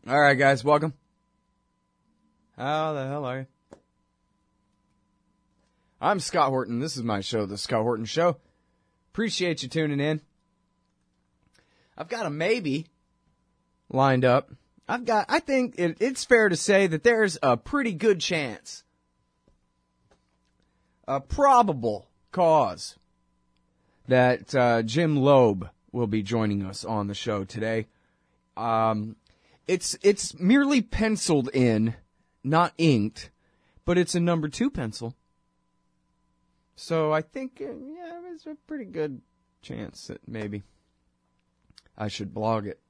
All right, guys, welcome. How the hell are you? I'm Scott Horton. This is my show, The Scott Horton Show. Appreciate you tuning in. I've got a maybe lined up. I think it's fair to say that there's a pretty good chance, a probable cause, that Jim Loeb will be joining us on the show today. It's merely penciled in, not inked, but it's a number 2 pencil. So I think, there's a pretty good chance that maybe I should blog it.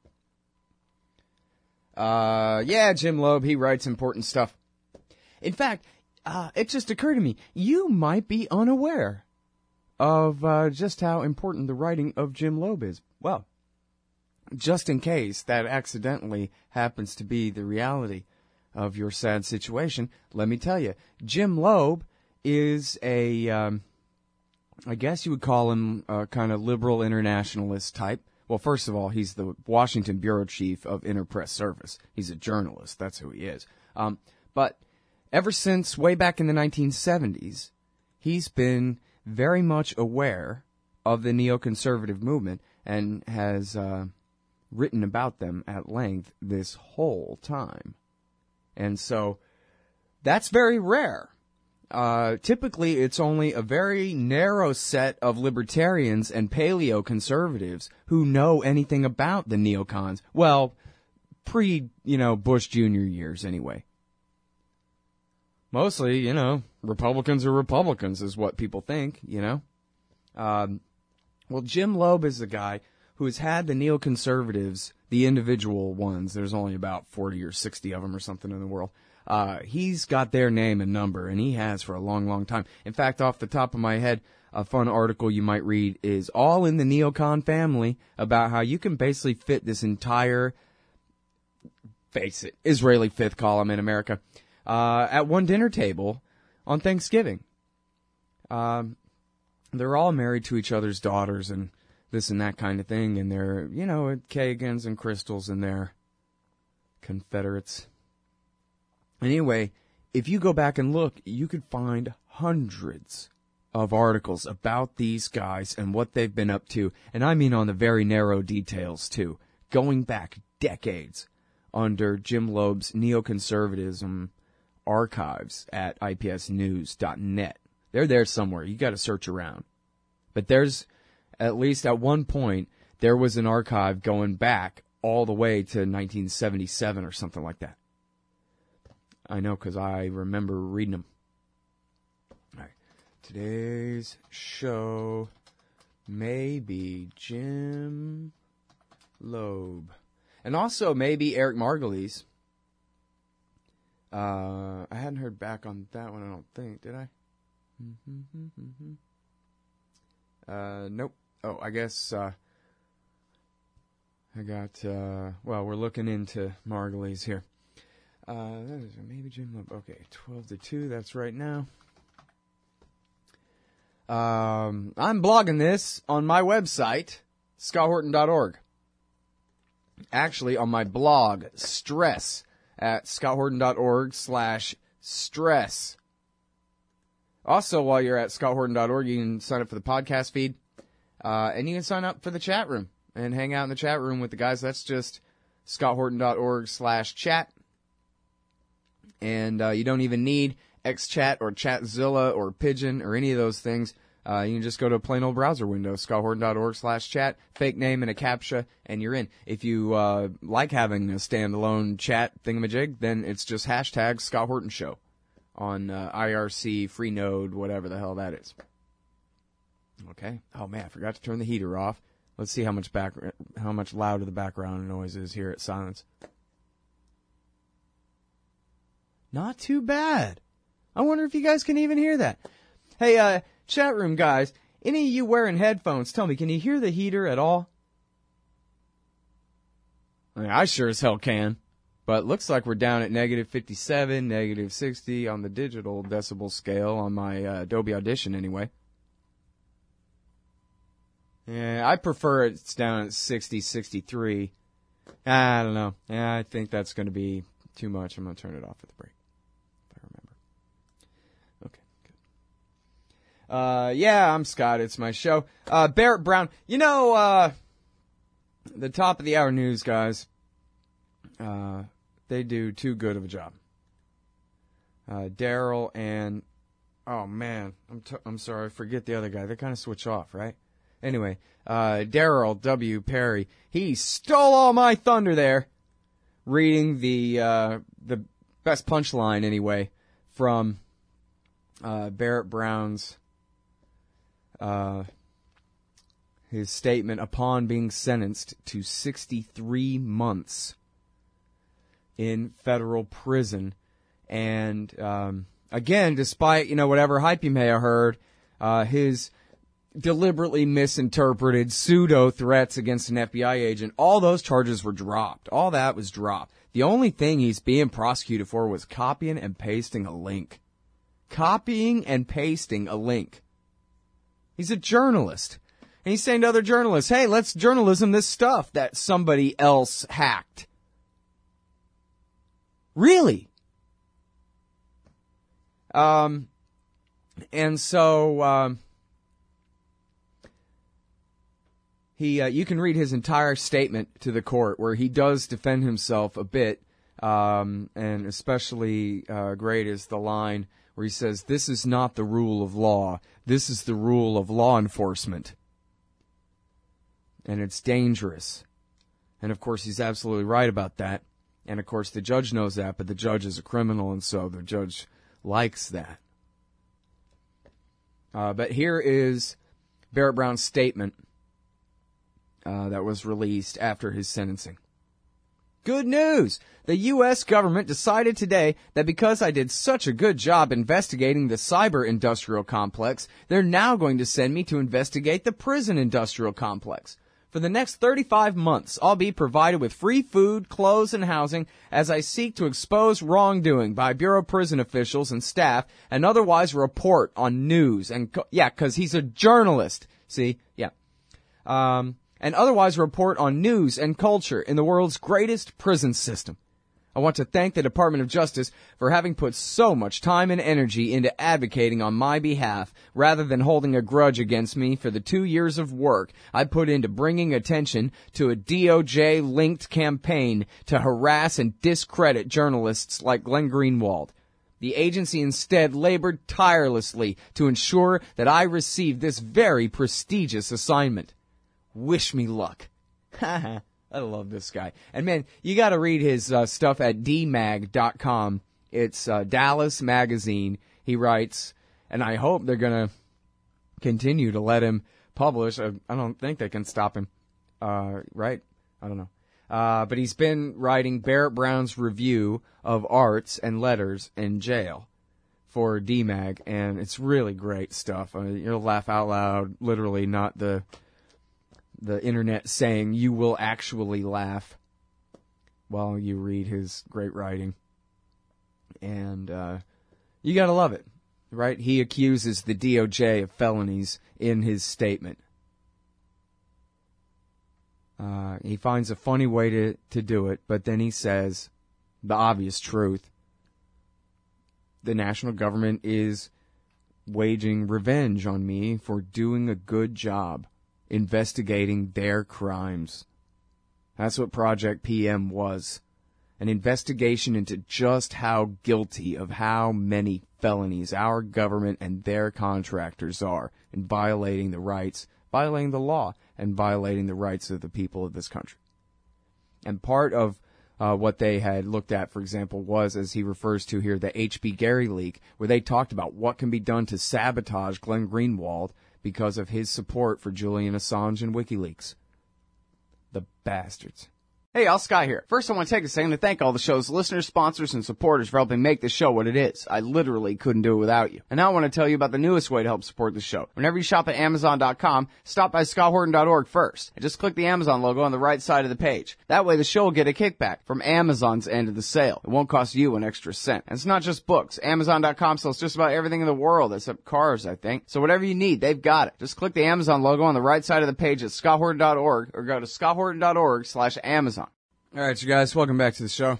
Jim Loeb, he writes important stuff. In fact, it just occurred to me, you might be unaware of just how important the writing of Jim Loeb is. Well, just in case that accidentally happens to be the reality of your sad situation, let me tell you, Jim Loeb is I guess you would call him a kind of liberal internationalist type. Well, first of all, he's the Washington bureau chief of Interpress Service. He's a journalist. That's who he is. But ever since way back in the 1970s, he's been very much aware of the neoconservative movement and has written about them at length this whole time. And so that's very rare. Typically, it's only a very narrow set of libertarians and paleo-conservatives who know anything about the neocons. Well, Bush Jr. years anyway. Mostly, Republicans are Republicans is what people think, Well, Jim Loeb is the guy who has had the neoconservatives, the individual ones, there's only about 40 or 60 of them or something in the world, he's got their name and number, and he has for a long, long time. In fact, off the top of my head, a fun article you might read is all in the neocon family about how you can basically fit this entire, face it, Israeli fifth column in America, at one dinner table on Thanksgiving. They're all married to each other's daughters and this and that kind of thing, and they're, Kagans and Crystals and they're Confederates. Anyway, if you go back and look, you could find hundreds of articles about these guys and what they've been up to, and I mean on the very narrow details, too, going back decades under Jim Loeb's neoconservatism archives at ipsnews.net. They're there somewhere. You got to search around. But there's, at least at one point, there was an archive going back all the way to 1977 or something like that. I know, because I remember reading them. All right. Today's show may be Jim Loeb. And also maybe Eric Margolyes. I hadn't heard back on that one, I don't think. Did I? Nope. Oh, I guess I got, we're looking into Margolyes here. That is maybe Jim Loeb. Okay, 12 to 2, that's right now. I'm blogging this on my website, scotthorton.org. Actually, on my blog, Stress, at scotthorton.org/stress. Also, while you're at scotthorton.org, you can sign up for the podcast feed, and you can sign up for the chat room and hang out in the chat room with the guys. That's just scotthorton.org/chat. And you don't even need XChat or Chatzilla or Pigeon or any of those things. You can just go to a plain old browser window, scotthorton.org/chat, fake name and a CAPTCHA, and you're in. If you like having a standalone chat thingamajig, then it's just hashtag Scott Horton Show on IRC, Freenode, whatever the hell that is. Okay. Oh, man, I forgot to turn the heater off. Let's see how much louder the background noise is here at Silence. Not too bad. I wonder if you guys can even hear that. Hey, chat room guys, any of you wearing headphones, tell me, can you hear the heater at all? I mean, I sure as hell can. But looks like we're down at negative 57, negative 60 on the digital decibel scale on my Adobe Audition anyway. Yeah, I prefer it's down at 60, 63. I don't know. Yeah, I think that's going to be too much. I'm going to turn it off at the break, if I remember. Okay, good. Yeah, I'm Scott. It's my show. Barrett Brown. You know, the top of the hour news guys, they do too good of a job. Daryl and, oh man, I'm sorry, I forget the other guy. They kind of switch off, right? Anyway, Daryl W. Perry, he stole all my thunder there, reading the best punchline anyway from Barrett Brown's his statement upon being sentenced to 63 months in federal prison. And again, despite, whatever hype you may have heard, his deliberately misinterpreted pseudo threats against an FBI agent, all those charges were dropped. All that was dropped. The only thing he's being prosecuted for was copying and pasting a link. Copying and pasting a link. He's a journalist. And he's saying to other journalists, hey, let's journalism this stuff that somebody else hacked. Really? And so, you can read his entire statement to the court where he does defend himself a bit, and especially, great is the line where he says, this is not the rule of law. This is the rule of law enforcement. And it's dangerous. And of course, he's absolutely right about that. And of course, the judge knows that, but the judge is a criminal, and so the judge likes that. But here is Barrett Brown's statement that was released after his sentencing. Good news! The U.S. government decided today that because I did such a good job investigating the cyber industrial complex, they're now going to send me to investigate the prison industrial complex. For the next 35 months, I'll be provided with free food, clothes, and housing as I seek to expose wrongdoing by Bureau of Prison officials and staff and otherwise report on news and, because he's a journalist. See? Yeah. And otherwise report on news and culture in the world's greatest prison system. I want to thank the Department of Justice for having put so much time and energy into advocating on my behalf rather than holding a grudge against me for the 2 years of work I put into bringing attention to a DOJ-linked campaign to harass and discredit journalists like Glenn Greenwald. The agency instead labored tirelessly to ensure that I received this very prestigious assignment. Wish me luck. Haha. I love this guy. And man, you gotta read his stuff at dmag.com. It's Dallas Magazine. He writes, and I hope they're gonna continue to let him publish. I don't think they can stop him. Right? I don't know. But he's been writing Barrett Brown's review of arts and letters in jail for DMAG, and it's really great stuff. You'll laugh out loud, literally, not the internet saying you will actually laugh while you read his great writing. And you gotta love it, right? He accuses the DOJ of felonies in his statement. He finds a funny way to do it, but then he says the obvious truth. The national government is waging revenge on me for doing a good job investigating their crimes. That's what Project PM was. An investigation into just how guilty of how many felonies our government and their contractors are in violating the rights, violating the law, and violating the rights of the people of this country. And part of what they had looked at, for example, was, as he refers to here, the H.B. Gary leak, where they talked about what can be done to sabotage Glenn Greenwald because of his support for Julian Assange and WikiLeaks. The bastards. Hey, y'all, Scott here. First, I want to take a second to thank all the show's listeners, sponsors, and supporters for helping make this show what it is. I literally couldn't do it without you. And now I want to tell you about the newest way to help support the show. Whenever you shop at Amazon.com, stop by ScottHorton.org first, and just click the Amazon logo on the right side of the page. That way the show will get a kickback from Amazon's end of the sale. It won't cost you an extra cent. And it's not just books. Amazon.com sells just about everything in the world, except cars, I think. So whatever you need, they've got it. Just click the Amazon logo on the right side of the page at ScottHorton.org, or go to ScottHorton.org/Amazon. All right, you guys, welcome back to the show.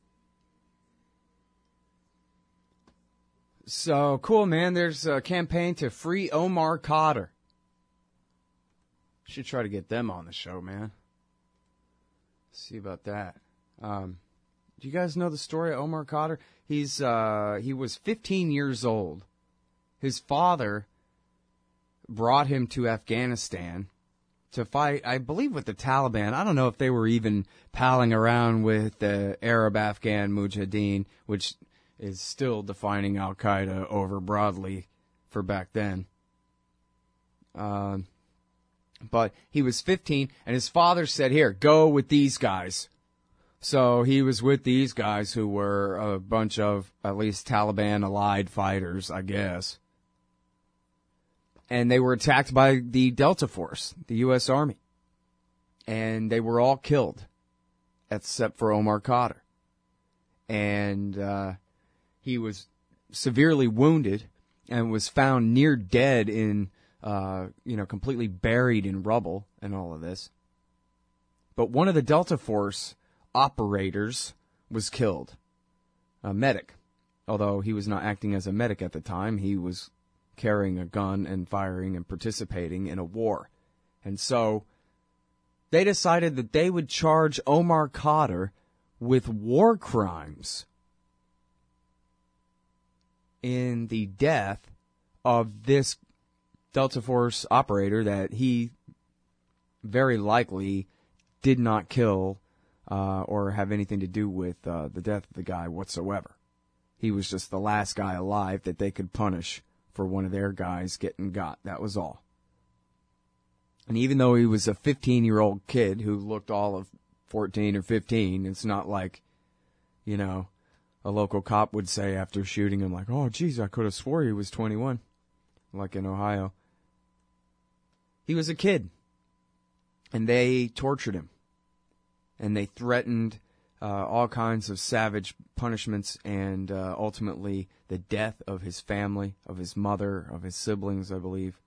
So, cool, man. There's a campaign to free Omar Khadr. Should try to get them on the show, man. See about that. Do you guys know the story of Omar Khadr? He was 15 years old. His father brought him to Afghanistan to fight, I believe, with the Taliban. I don't know if they were even palling around with the Arab Afghan Mujahideen, which is still defining Al-Qaeda over broadly for back then. But he was 15, and his father said, here, go with these guys. So he was with these guys who were a bunch of, at least Taliban-allied fighters, I guess. And they were attacked by the Delta Force, the U.S. Army. And they were all killed, except for Omar Khadr. And he was severely wounded and was found near dead in, completely buried in rubble and all of this. But one of the Delta Force operators was killed, a medic. Although he was not acting as a medic at the time, he was carrying a gun and firing and participating in a war. And so they decided that they would charge Omar Khadr with war crimes in the death of this Delta Force operator that he very likely did not kill or have anything to do with the death of the guy whatsoever. He was just the last guy alive that they could punish for one of their guys getting got. That was all. And even though he was a 15-year-old kid who looked all of 14 or 15, it's not like, a local cop would say after shooting him, like, oh, geez, I could have swore he was 21, like in Ohio. He was a kid, and they tortured him, and they threatened all kinds of savage punishments and ultimately the death of his family, of his mother, of his siblings, I believe.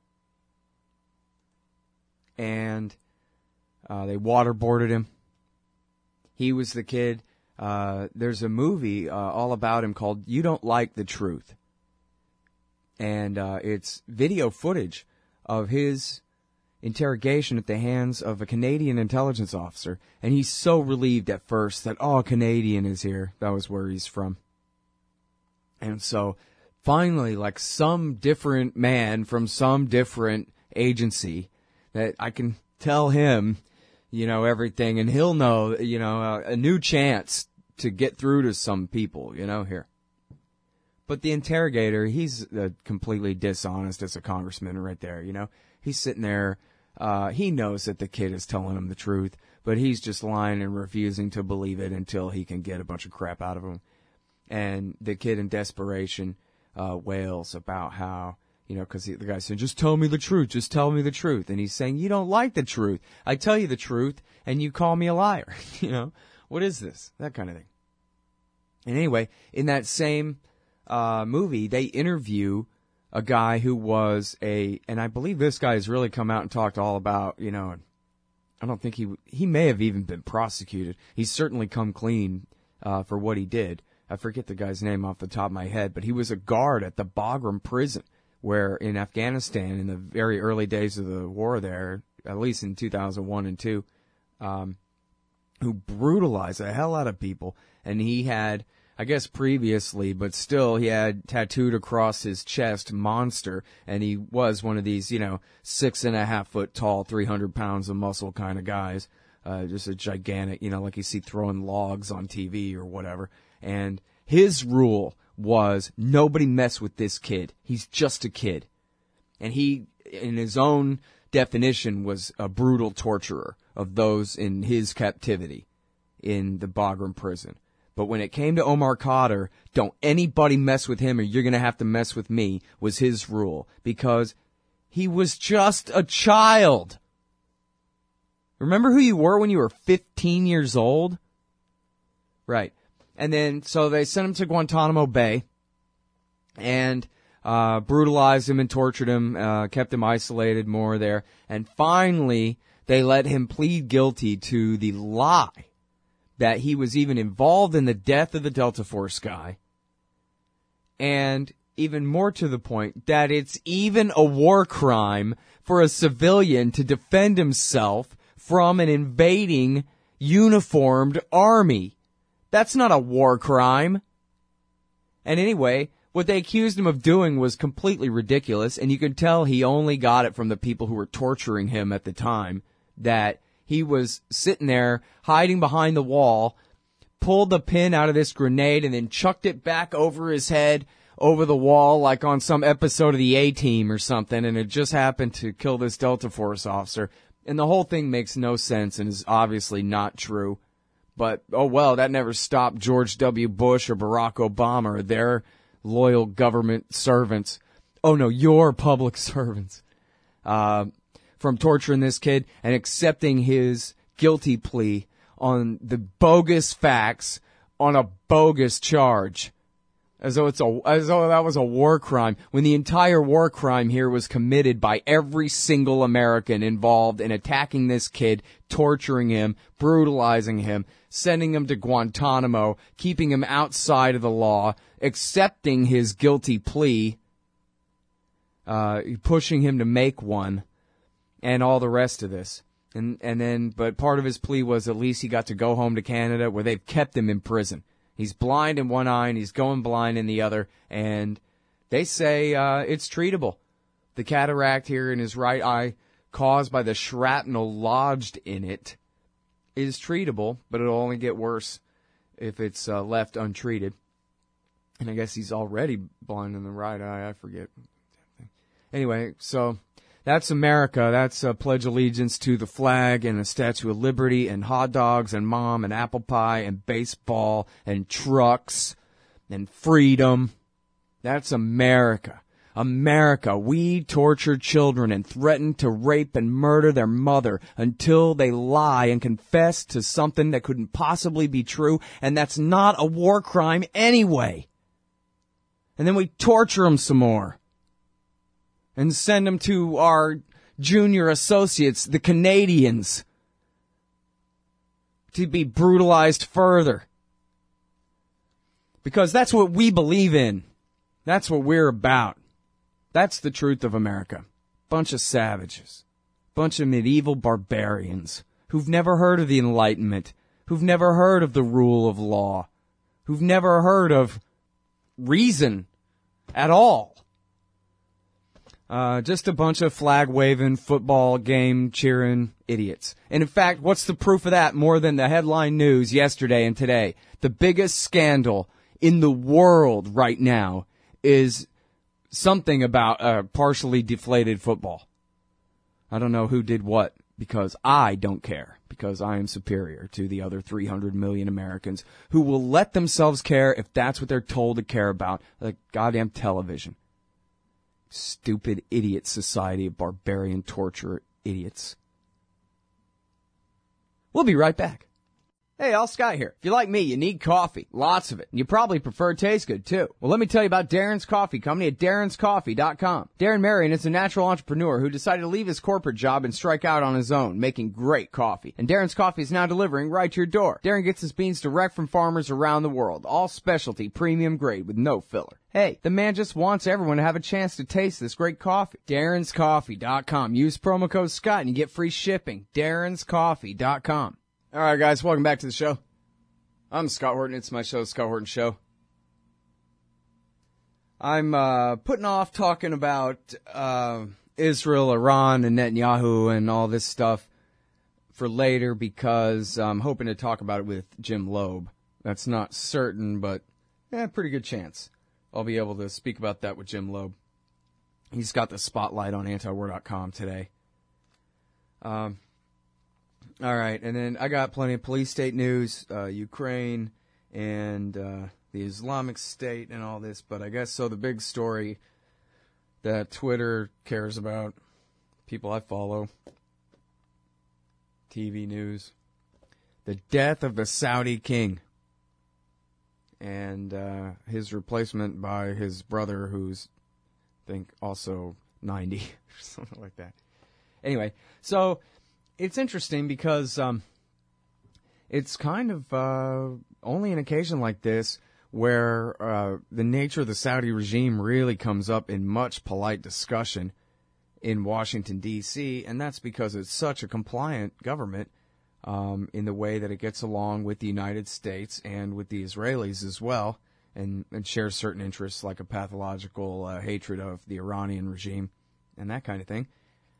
And they waterboarded him. He was the kid. There's a movie all about him called You Don't Like the Truth. And it's video footage of his interrogation at the hands of a Canadian intelligence officer. And he's so relieved at first that, a Canadian is here. That was where he's from. And so finally, like some different man from some different agency that I can tell him, everything, and he'll know, a new chance to get through to some people, here. But the interrogator, he's completely dishonest as a congressman right there, He's sitting there, he knows that the kid is telling him the truth, but he's just lying and refusing to believe it until he can get a bunch of crap out of him. And the kid in desperation wails about how, because the guy said, just tell me the truth, just tell me the truth. And he's saying, you don't like the truth. I tell you the truth, and you call me a liar. What is this? That kind of thing. And anyway, in that same movie, they interview a guy who was and I believe this guy has really come out and talked all about, I don't think he may have even been prosecuted. He's certainly come clean for what he did. I forget the guy's name off the top of my head, but he was a guard at the Bagram prison, where in Afghanistan, in the very early days of the war there, at least in 2001 and 2, who brutalized the hell out of people. And he had, I guess previously, but still, he had tattooed across his chest monster, and he was one of these, 6.5 foot tall, 300 pounds of muscle kind of guys. Just a gigantic, like you see throwing logs on TV or whatever. And his rule was nobody mess with this kid. He's just a kid. And he, in his own definition, was a brutal torturer of those in his captivity in the Bagram prison. But when it came to Omar Khadr, don't anybody mess with him or you're going to have to mess with me, was his rule. Because he was just a child. Remember who you were when you were 15 years old? Right. And then, so they sent him to Guantanamo Bay and brutalized him and tortured him, kept him isolated more there. And finally, they let him plead guilty to the lie that he was even involved in the death of the Delta Force guy. And even more to the point, that it's even a war crime for a civilian to defend himself from an invading uniformed army. That's not a war crime. And anyway, what they accused him of doing was completely ridiculous, and you could tell he only got it from the people who were torturing him at the time, that he was sitting there hiding behind the wall, pulled the pin out of this grenade, and then chucked it back over his head over the wall like on some episode of the A-Team or something, and it just happened to kill this Delta Force officer. And the whole thing makes no sense and is obviously not true. But, oh well, that never stopped George W. Bush or Barack Obama or their loyal government servants. Oh no, your public servants. From torturing this kid and accepting his guilty plea on the bogus facts on a bogus charge. As though that was a war crime, when the entire war crime here was committed by every single American involved in attacking this kid, torturing him, brutalizing him, sending him to Guantanamo, keeping him outside of the law, accepting his guilty plea, pushing him to make one, and all the rest of this. But part of his plea was at least he got to go home to Canada, where they've kept him in prison. He's blind in one eye and he's going blind in the other, and they say it's treatable. The cataract here in his right eye, caused by the shrapnel lodged in it, is treatable, but it'll only get worse if it's left untreated. And I guess he's already blind in the right eye, I forget. Anyway, so that's America. That's a pledge allegiance to the flag and the Statue of Liberty and hot dogs and mom and apple pie and baseball and trucks and freedom. That's America. America. We torture children and threaten to rape and murder their mother until they lie and confess to something that couldn't possibly be true, and that's not a war crime anyway. And then we torture them some more. And send them to our junior associates, the Canadians, to be brutalized further. Because that's what we believe in. That's what we're about. That's the truth of America. Bunch of savages. Bunch of medieval barbarians who've never heard of the Enlightenment, who've never heard of the rule of law, who've never heard of reason at all. Just a bunch of flag-waving, football game cheering idiots. And in fact, what's the proof of that more than the headline news yesterday and today? The biggest scandal in the world right now is something about partially deflated football. I don't know who did what, because I don't care, because I am superior to the other 300 million Americans who will let themselves care if that's what they're told to care about, like goddamn television. Stupid idiot society of barbarian torture idiots. We'll be right back. Hey, Al Scott here. If you're like me, you need coffee. Lots of it. And you probably prefer it tastes good, too. Well, let me tell you about Darren's Coffee Company at darrenscoffee.com. Darren Marion is a natural entrepreneur who decided to leave his corporate job and strike out on his own, making great coffee. And Darren's Coffee is now delivering right to your door. Darren gets his beans direct from farmers around the world. All specialty, premium grade with no filler. Hey, the man just wants everyone to have a chance to taste this great coffee. darrenscoffee.com. Use promo code Scott and you get free shipping. darrenscoffee.com. All right, guys, welcome back to the show. I'm Scott Horton. It's my show, Scott Horton Show. I'm putting off talking about Israel, Iran, and Netanyahu and all this stuff for later because I'm hoping to talk about it with Jim Loeb. That's not certain, but pretty good chance I'll be able to speak about that with Jim Loeb. He's got the spotlight on antiwar.com today. All right, and then I got plenty of police state news, Ukraine, and the Islamic State and all this, but I guess so the big story that Twitter cares about, people I follow, TV news, the death of the Saudi king, and his replacement by his brother, who's, I think, also 90, or something like that. Anyway, so it's interesting because it's kind of only an occasion like this where the nature of the Saudi regime really comes up in much polite discussion in Washington, D.C., and that's because it's such a compliant government in the way that it gets along with the United States and with the Israelis as well, and shares certain interests like a pathological hatred of the Iranian regime and that kind of thing.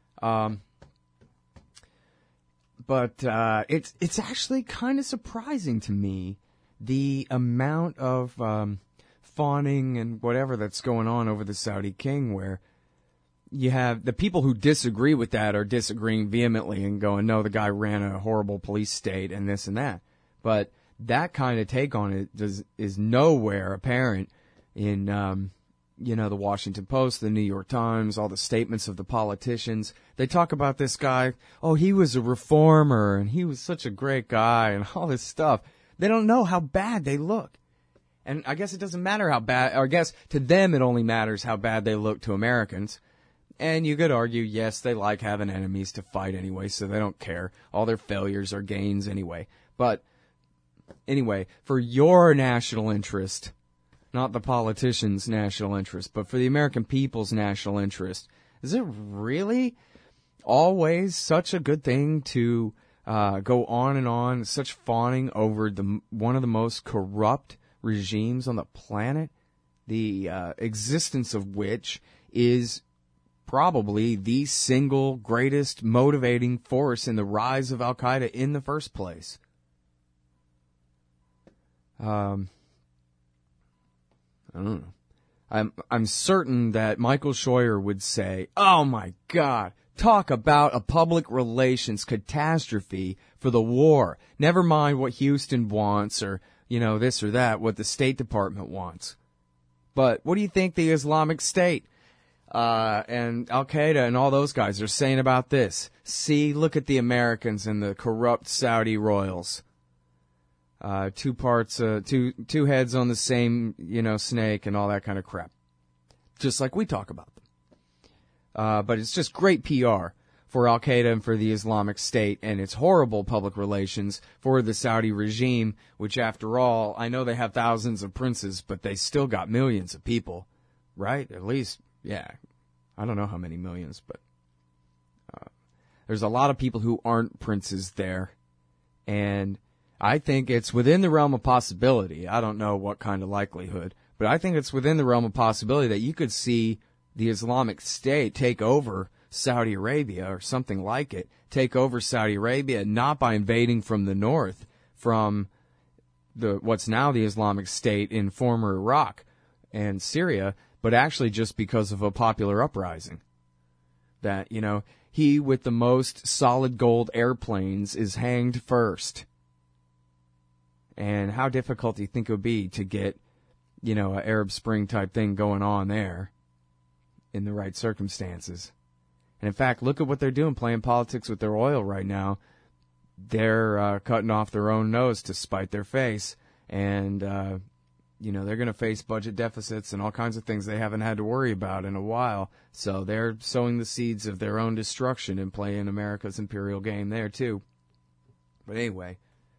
But it's actually kind of surprising to me the amount of fawning and whatever that's going on over the Saudi king, where you have the people who disagree with that are disagreeing vehemently and going, no, the guy ran a horrible police state and this and that. But that kind of take on it is nowhere apparent in, the Washington Post, the New York Times, all the statements of the politicians. They talk about this guy, oh, he was a reformer and he was such a great guy and all this stuff. They don't know how bad they look. And I guess it doesn't matter how bad, or I guess to them it only matters how bad they look to Americans. And you could argue, yes, they like having enemies to fight anyway, so they don't care. All their failures are gains anyway. But anyway, for your national interest, not the politicians' national interest, but for the American people's national interest, is it really always such a good thing to go on, such fawning over one of the most corrupt regimes on the planet, the existence of which is probably the single greatest motivating force in the rise of Al-Qaeda in the first place? I don't know. I'm certain that Michael Scheuer would say, oh my God, talk about a public relations catastrophe for the war. Never mind what Houston wants or, this or that, what the State Department wants. But what do you think the Islamic State and Al-Qaeda and all those guys are saying about this? See, look at the Americans and the corrupt Saudi royals. Two heads on the same, snake and all that kind of crap. Just like we talk about them. But it's just great PR for Al-Qaeda and for the Islamic State, and it's horrible public relations for the Saudi regime, which after all, I know they have thousands of princes, but they still got millions of people, right? At least, yeah. I don't know how many millions, but there's a lot of people who aren't princes there, and I think it's within the realm of possibility. I don't know what kind of likelihood, but I think it's within the realm of possibility that you could see the Islamic State take over Saudi Arabia or something like it, take over Saudi Arabia, not by invading from the north, from what's now the Islamic State in former Iraq and Syria, but actually just because of a popular uprising. That, he with the most solid gold airplanes is hanged first. And how difficult do you think it would be to get, an Arab Spring type thing going on there in the right circumstances? And in fact, look at what they're doing, playing politics with their oil right now. They're cutting off their own nose to spite their face. And, they're going to face budget deficits and all kinds of things they haven't had to worry about in a while. So they're sowing the seeds of their own destruction and playing America's imperial game there, too. But anyway,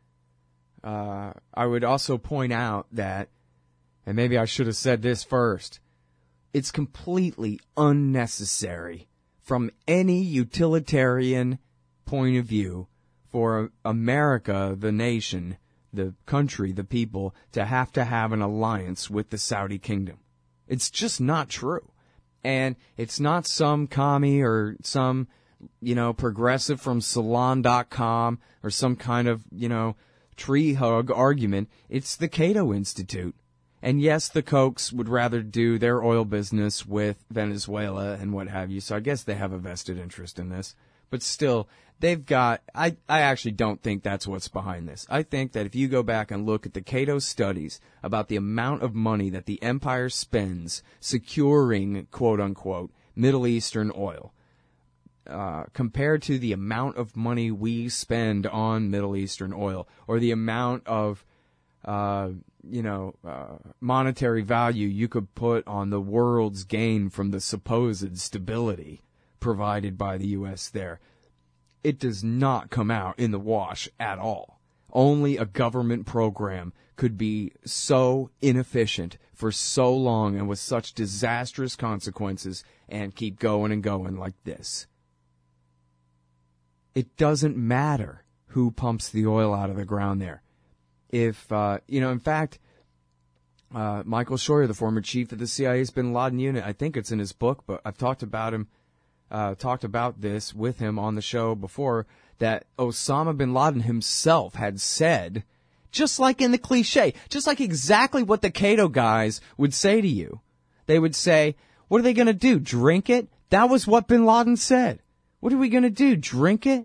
I would also point out that, and maybe I should have said this first, it's completely unnecessary from any utilitarian point of view for America, the nation, the country, the people, to have an alliance with the Saudi kingdom. It's just not true. And it's not some commie or some, progressive from Salon.com or some kind of, tree hug argument. It's the Cato Institute. And yes, the Kochs would rather do their oil business with Venezuela and what have you, so I guess they have a vested interest in this. But still, they've got, I actually don't think that's what's behind this. I think that if you go back and look at the Cato studies about the amount of money that the empire spends securing, quote-unquote, Middle Eastern oil, compared to the amount of money we spend on Middle Eastern oil, or the amount of monetary value you could put on the world's gain from the supposed stability provided by the U.S. there, it does not come out in the wash at all. Only a government program could be so inefficient for so long and with such disastrous consequences and keep going and going like this. It doesn't matter who pumps the oil out of the ground there. If, in fact, Michael Scheuer, the former chief of the CIA's Bin Laden unit, I think it's in his book, but I've talked about this with him on the show before, that Osama bin Laden himself had said, just like in the cliche, just like exactly what the Cato guys would say to you. They would say, what are they going to do, drink it? That was what bin Laden said. What are we going to do, drink it?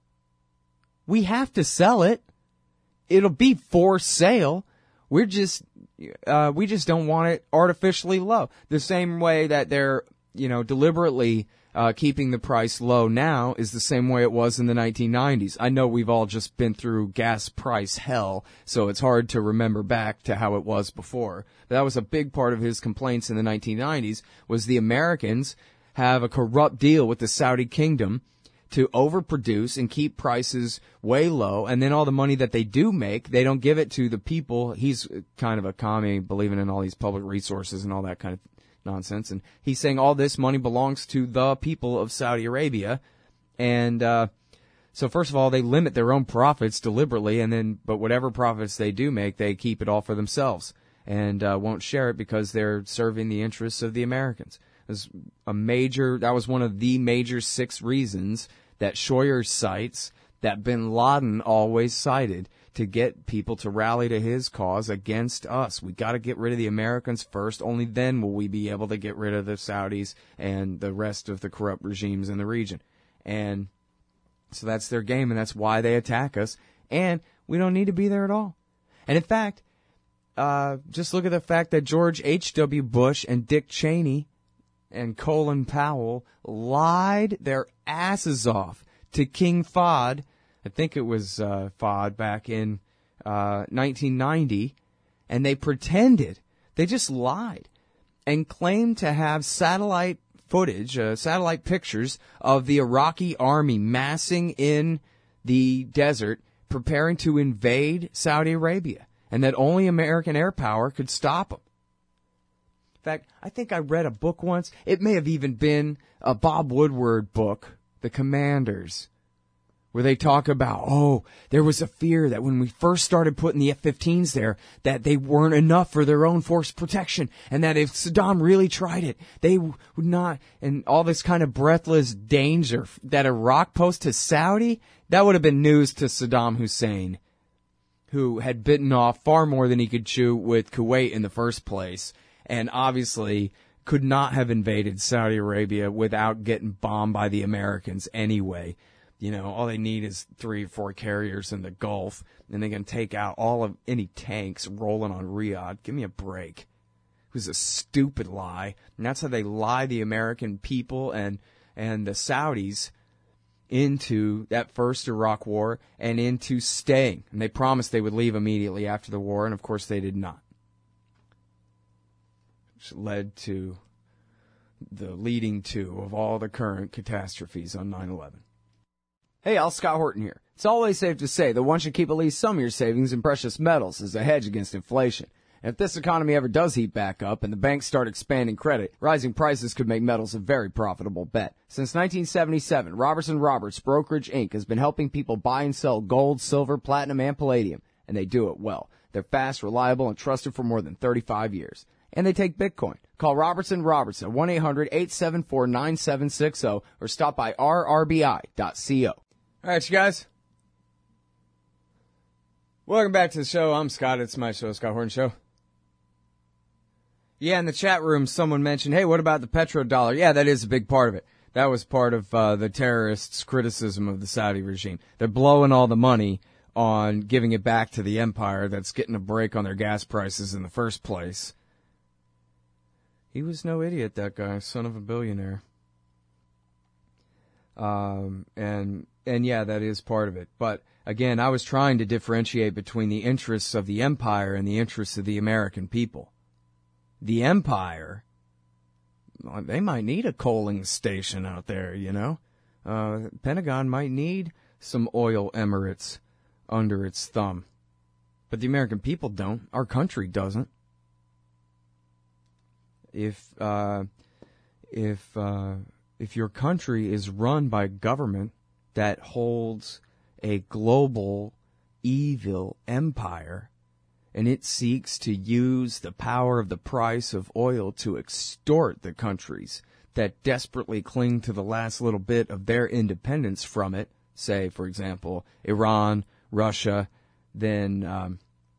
We have to sell it. It'll be for sale. We just don't want it artificially low. The same way that they're, deliberately keeping the price low now is the same way it was in the 1990s. I know we've all just been through gas price hell, so it's hard to remember back to how it was before. But that was a big part of his complaints in the 1990s, was the Americans have a corrupt deal with the Saudi kingdom to overproduce and keep prices way low, and then all the money that they do make, they don't give it to the people. He's kind of a commie, believing in all these public resources and all that kind of nonsense, and he's saying all this money belongs to the people of Saudi Arabia, and so first of all, they limit their own profits deliberately, but whatever profits they do make, they keep it all for themselves, and won't share it because they're serving the interests of the Americans. That was one of the major 6 reasons that Scheuer cites, that bin Laden always cited, to get people to rally to his cause against us. We got to get rid of the Americans first. Only then will we be able to get rid of the Saudis and the rest of the corrupt regimes in the region. And so that's their game, and that's why they attack us. And we don't need to be there at all. And in fact, just look at the fact that George H.W. Bush and Dick Cheney and Colin Powell lied their asses off to King Fahd. I think it was Fahd back in 1990, and they pretended. They just lied and claimed to have satellite footage, satellite pictures of the Iraqi army massing in the desert, preparing to invade Saudi Arabia, and that only American air power could stop them. In fact, I think I read a book once. It may have even been a Bob Woodward book, The Commanders, where they talk about, there was a fear that when we first started putting the F-15s there, that they weren't enough for their own force protection, and that if Saddam really tried it, they would not, and all this kind of breathless danger that Iraq posed to Saudi, that would have been news to Saddam Hussein, who had bitten off far more than he could chew with Kuwait in the first place, and obviously could not have invaded Saudi Arabia without getting bombed by the Americans anyway. All they need is 3 or 4 carriers in the Gulf, and they can take out all of any tanks rolling on Riyadh. Give me a break. It was a stupid lie, and that's how they lie the American people and the Saudis into that first Iraq war and into staying. And they promised they would leave immediately after the war, and of course they did not. Which led to the leading to of all the current catastrophes on 9/11. Hey, Al Scott Horton here. It's always safe to say that one should keep at least some of your savings in precious metals as a hedge against inflation. And if this economy ever does heat back up and the banks start expanding credit, rising prices could make metals a very profitable bet. Since 1977, Robertson Roberts Brokerage Inc. has been helping people buy and sell gold, silver, platinum, and palladium, and they do it well. They're fast, reliable, and trusted for more than 35 years. And they take Bitcoin. Call Robertson Roberts at 1-800-874-9760 or stop by rrbi.co. All right, you guys. Welcome back to the show. I'm Scott. It's my show, Scott Horton Show. Yeah, in the chat room, someone mentioned, hey, what about the petrodollar? Yeah, that is a big part of it. That was part of the terrorists' criticism of the Saudi regime. They're blowing all the money on giving it back to the empire that's getting a break on their gas prices in the first place. He was no idiot, that guy, son of a billionaire. And yeah, that is part of it. But again, I was trying to differentiate between the interests of the empire and the interests of the American people. The empire, they might need a coaling station out there, Pentagon might need some oil emirates under its thumb. But the American people don't. Our country doesn't. If your country is run by a government that holds a global evil empire, and it seeks to use the power of the price of oil to extort the countries that desperately cling to the last little bit of their independence from it, say, for example, Iran, Russia, then,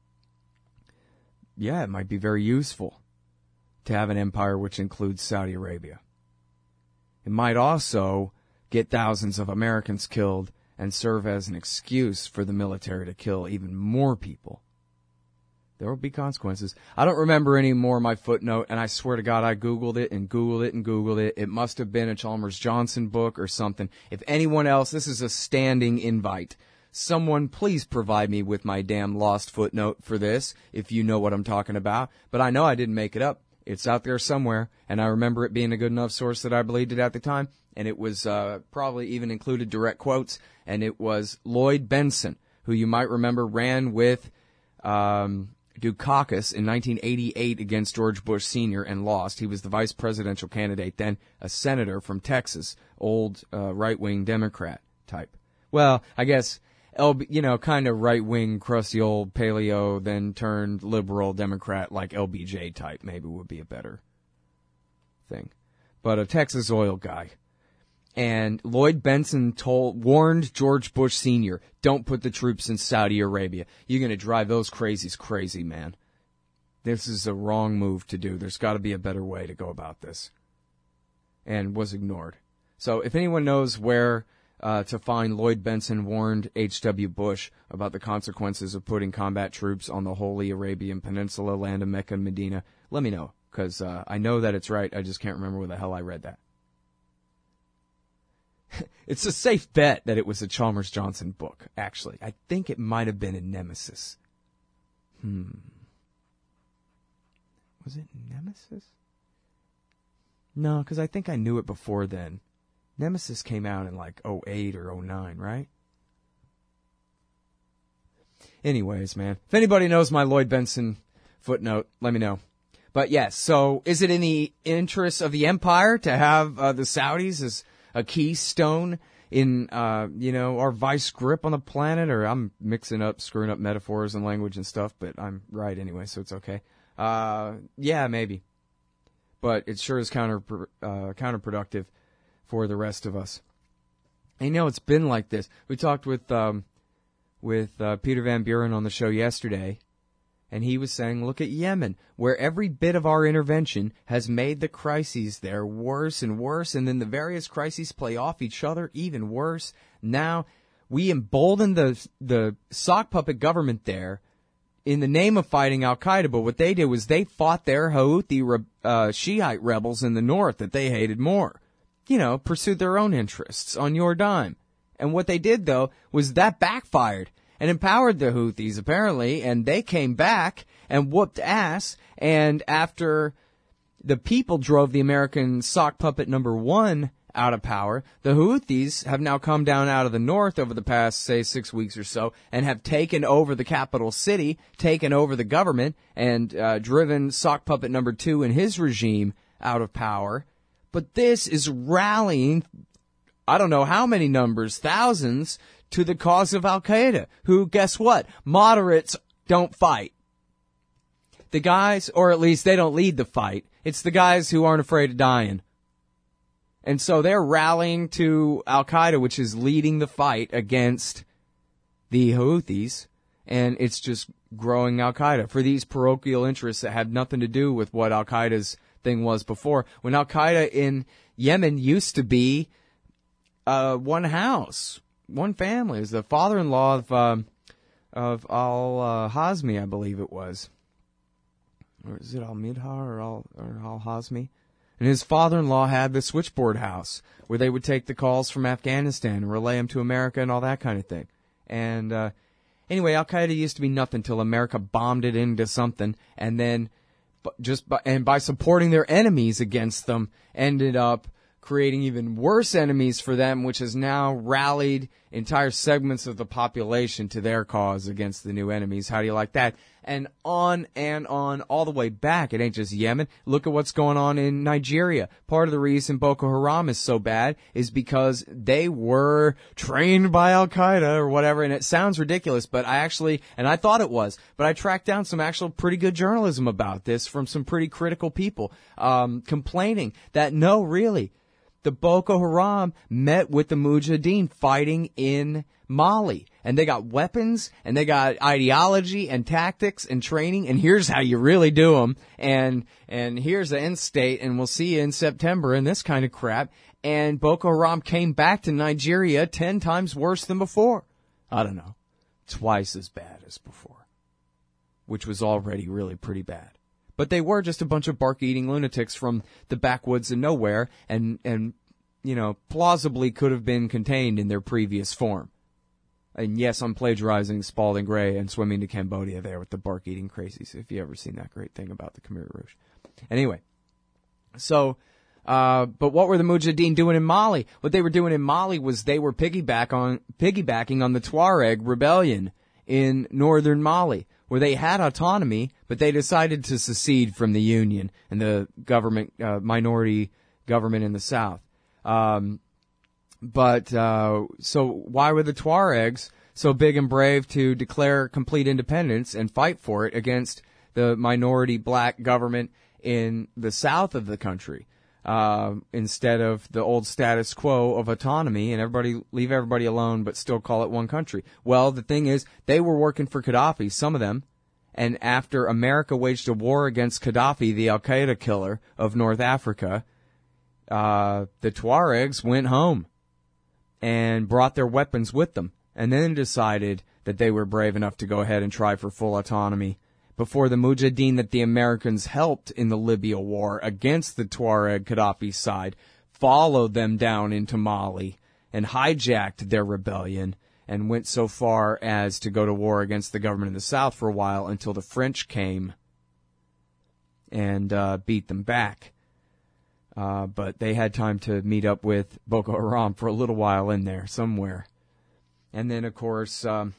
it might be very useful to have an empire which includes Saudi Arabia. It might also get thousands of Americans killed and serve as an excuse for the military to kill even more people. There will be consequences. I don't remember any more of my footnote, and I swear to God I Googled it and Googled it and Googled it. It must have been a Chalmers Johnson book or something. If anyone else, this is a standing invite. Someone please provide me with my damn lost footnote for this, if you know what I'm talking about. But I know I didn't make it up. It's out there somewhere, and I remember it being a good enough source that I believed it at the time, and it was probably even included direct quotes, and it was Lloyd Bentsen, who you might remember ran with Dukakis in 1988 against George Bush Sr. and lost. He was the vice presidential candidate, then a senator from Texas, old right-wing Democrat type. Well, I guess, kind of right-wing, crusty old paleo, then turned liberal Democrat like LBJ type maybe would be a better thing. But a Texas oil guy. And Lloyd Bentsen warned George Bush Sr., don't put the troops in Saudi Arabia. You're going to drive those crazies crazy, man. This is a wrong move to do. There's got to be a better way to go about this. And was ignored. So if anyone knows where to find Lloyd Bentsen warned H.W. Bush about the consequences of putting combat troops on the Holy Arabian Peninsula, land of Mecca and Medina, let me know. Because I know that it's right. I just can't remember where the hell I read that. It's a safe bet that it was a Chalmers Johnson book, actually. I think it might have been a Nemesis. Was it Nemesis? No, because I think I knew it before then. Nemesis came out in like 08 or 09, right? Anyways, man. If anybody knows my Lloyd Bentsen footnote, let me know. But yes, so is it in the interest of the empire to have the Saudis as a keystone in, our vice grip on the planet? Or I'm screwing up metaphors and language and stuff, but I'm right anyway, so it's okay. Yeah, maybe. But it sure is counterproductive for the rest of us. And it's been like this. We talked with Peter Van Buren on the show yesterday, and he was saying, look at Yemen, where every bit of our intervention has made the crises there worse and worse, and then the various crises play off each other even worse. Now, we embolden the sock puppet government there in the name of fighting Al-Qaeda, but what they did was they fought their Houthi Shiite rebels in the north that they hated more. Pursued their own interests on your dime. And what they did, though, was that backfired and empowered the Houthis, apparently, and they came back and whooped ass, and after the people drove the American sock puppet number one out of power, the Houthis have now come down out of the north over the past, say, 6 weeks or so, and have taken over the capital city, taken over the government, and driven sock puppet number two and his regime out of power. But this is rallying, I don't know how many numbers, thousands, to the cause of Al-Qaeda, who, guess what? Moderates don't fight. The guys, or at least they don't lead the fight. It's the guys who aren't afraid of dying. And so they're rallying to Al-Qaeda, which is leading the fight against the Houthis, and it's just growing Al-Qaeda for these parochial interests that have nothing to do with what Al-Qaeda's thing was before. When Al-Qaeda in Yemen used to be one house, one family. It was the father-in-law of Al-Hazmi, I believe it was. Or is it Al-Midha or Al-Hazmi? And his father-in-law had the switchboard house where they would take the calls from Afghanistan and relay them to America and all that kind of thing. And anyway, Al-Qaeda used to be nothing till America bombed it into something, and then by supporting their enemies against them, ended up creating even worse enemies for them, which has now rallied entire segments of the population to their cause against the new enemies. How do you like that? And on, all the way back. It ain't just Yemen. Look at what's going on in Nigeria. Part of the reason Boko Haram is so bad is because they were trained by Al-Qaeda or whatever, and it sounds ridiculous, but I thought it was, but I tracked down some actual pretty good journalism about this from some pretty critical people, complaining that no, really, the Boko Haram met with the Mujahideen fighting in Mali. And they got weapons, and they got ideology and tactics and training, and here's how you really do them, and here's the end state, and we'll see you in September, and this kind of crap. And Boko Haram came back to Nigeria 10 times worse than before. I don't know, twice as bad as before, which was already really pretty bad. But they were just a bunch of bark-eating lunatics from the backwoods of nowhere, and plausibly could have been contained in their previous form. And yes, I'm plagiarizing Spalding Gray and Swimming to Cambodia there with the bark-eating crazies, if you ever seen that great thing about the Khmer Rouge. Anyway, so, but what were the Mujahideen doing in Mali? What they were doing in Mali was they were piggybacking on the Tuareg rebellion in northern Mali, where they had autonomy, but they decided to secede from the Union and the government, minority government in the south. So why were the Tuaregs so big and brave to declare complete independence and fight for it against the minority black government in the south of the country, instead of the old status quo of autonomy and leave everybody alone but still call it one country? Well, the thing is, they were working for Gaddafi, some of them, and after America waged a war against Gaddafi, the Al-Qaeda killer of North Africa, the Tuaregs went home and brought their weapons with them, and then decided that they were brave enough to go ahead and try for full autonomy before the Mujahideen that the Americans helped in the Libya war against the Tuareg Gaddafi side followed them down into Mali and hijacked their rebellion and went so far as to go to war against the government in the south for a while until the French came and beat them back. But they had time to meet up with Boko Haram for a little while in there somewhere. And then, of course, the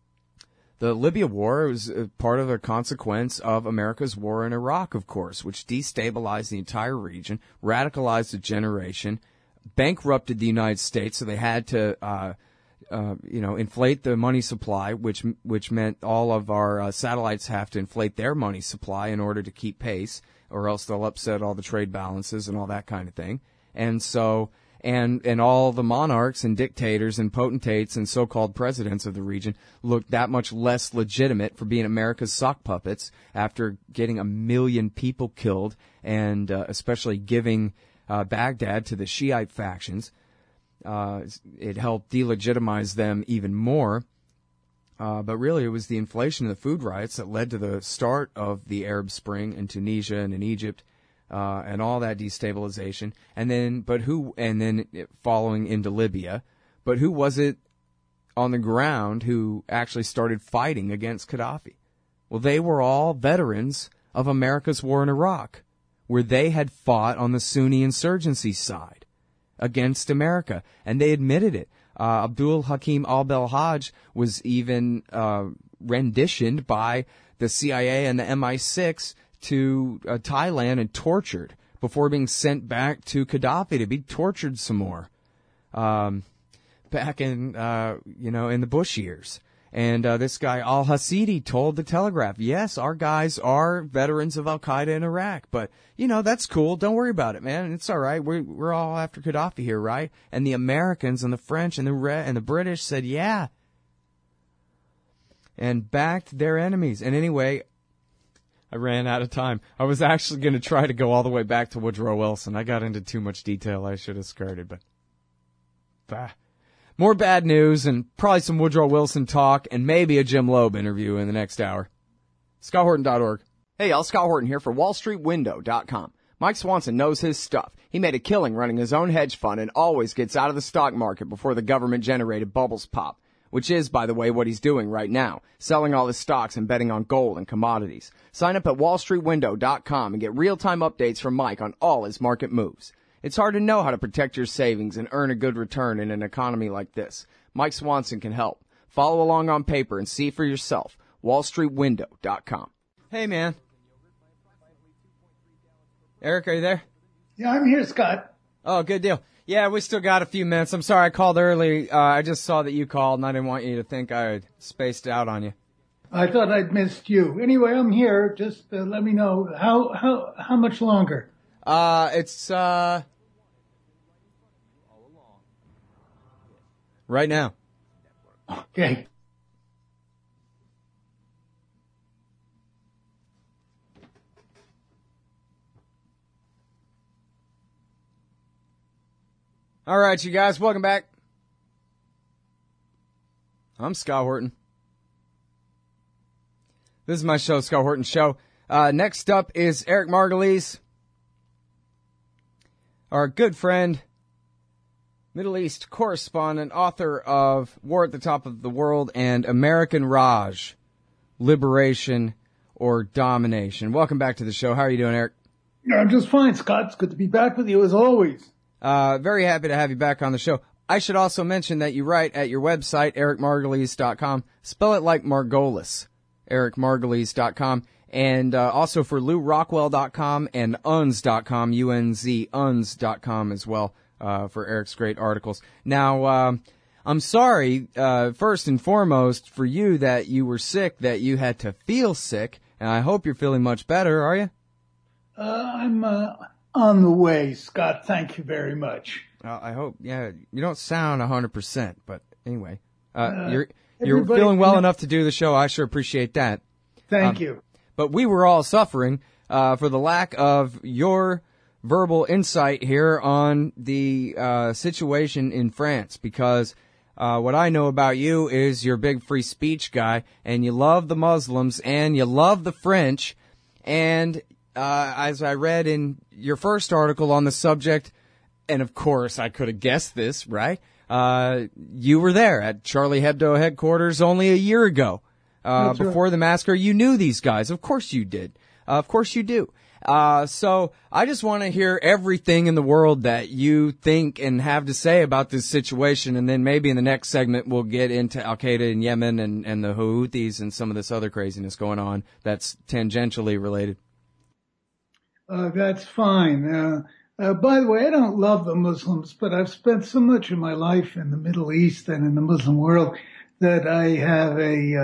Libya war was part of a consequence of America's war in Iraq, of course, which destabilized the entire region, radicalized a generation, bankrupted the United States, so they had to, inflate the money supply, which meant all of our satellites have to inflate their money supply in order to keep pace, or else they'll upset all the trade balances and all that kind of thing. And so, and all the monarchs and dictators and potentates and so-called presidents of the region looked that much less legitimate for being America's sock puppets after getting 1 million people killed and especially giving Baghdad to the Shiite factions. It helped delegitimize them even more. But really, it was the inflation and the food riots that led to the start of the Arab Spring in Tunisia and in Egypt, and all that destabilization. And then following into Libya. But who was it on the ground who actually started fighting against Gaddafi? Well, they were all veterans of America's war in Iraq, where they had fought on the Sunni insurgency side against America, and they admitted it. Abdul Hakim al-Belhaj was even renditioned by the CIA and the MI6 to Thailand and tortured before being sent back to Gaddafi to be tortured some more back in the Bush years. And this guy al-Hasidi told the Telegraph, yes, our guys are veterans of Al-Qaeda in Iraq, but, that's cool. Don't worry about it, man. It's all right. We're all after Gaddafi here, right? And the Americans and the French and the British said, yeah, and backed their enemies. And anyway, I ran out of time. I was actually going to try to go all the way back to Woodrow Wilson. I got into too much detail. I should have skirted, but more bad news and probably some Woodrow Wilson talk and maybe a Jim Loeb interview in the next hour. ScottHorton.org. Hey, y'all, Scott Horton here for WallStreetWindow.com. Mike Swanson knows his stuff. He made a killing running his own hedge fund and always gets out of the stock market before the government-generated bubbles pop, which is, by the way, what he's doing right now, selling all his stocks and betting on gold and commodities. Sign up at WallStreetWindow.com and get real-time updates from Mike on all his market moves. It's hard to know how to protect your savings and earn a good return in an economy like this. Mike Swanson can help. Follow along on paper and see for yourself. WallStreetWindow.com. Hey, man. Eric, are you there? Yeah, I'm here, Scott. Oh, good deal. Yeah, we still got a few minutes. I'm sorry I called early. I just saw that you called, and I didn't want you to think I had spaced out on you. I thought I'd missed you. Anyway, I'm here. Just let me know how much longer. It's right now. Okay. All right, you guys, welcome back. I'm Scott Horton. This is my show, Scott Horton Show. Next up is Eric Margolyes, our good friend, Middle East correspondent, author of War at the Top of the World and American Raj, Liberation or Domination. Welcome back to the show. How are you doing, Eric? I'm just fine, Scott. It's good to be back with you as always. Very happy to have you back on the show. I should also mention that you write at your website, ericmargolyes.com. Spell it like Margolis, ericmargolyes.com. And also for LouRockwell.com and UNZ.com, U-N-Z, UNZ.com as well, for Eric's great articles. Now, I'm sorry, first and foremost, for you that you were sick, that you had to feel sick, and I hope you're feeling much better, are you? I'm on the way, Scott. Thank you very much. I hope. Yeah, you don't sound 100%, but anyway, you're feeling well enough to do the show. I sure appreciate that. Thank you. But we were all suffering for the lack of your verbal insight here on the situation in France, because what I know about you is you're a big free speech guy, and you love the Muslims, and you love the French, and as I read in your first article on the subject, and of course I could have guessed this, right? You were there at Charlie Hebdo headquarters only a year ago. Before the massacre. You knew these guys. Of course you did. Of course you do. So I just want to hear everything in the world that you think and have to say about this situation, and then maybe in the next segment we'll get into Al-Qaeda in Yemen and the Houthis and some of this other craziness going on that's tangentially related. That's fine. By the way, I don't love the Muslims, but I've spent so much of my life in the Middle East and in the Muslim world that I have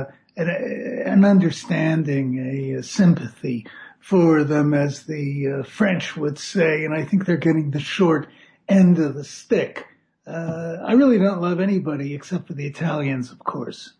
an understanding, a sympathy for them, as the French would say, and I think they're getting the short end of the stick. I really don't love anybody except for the Italians, of course.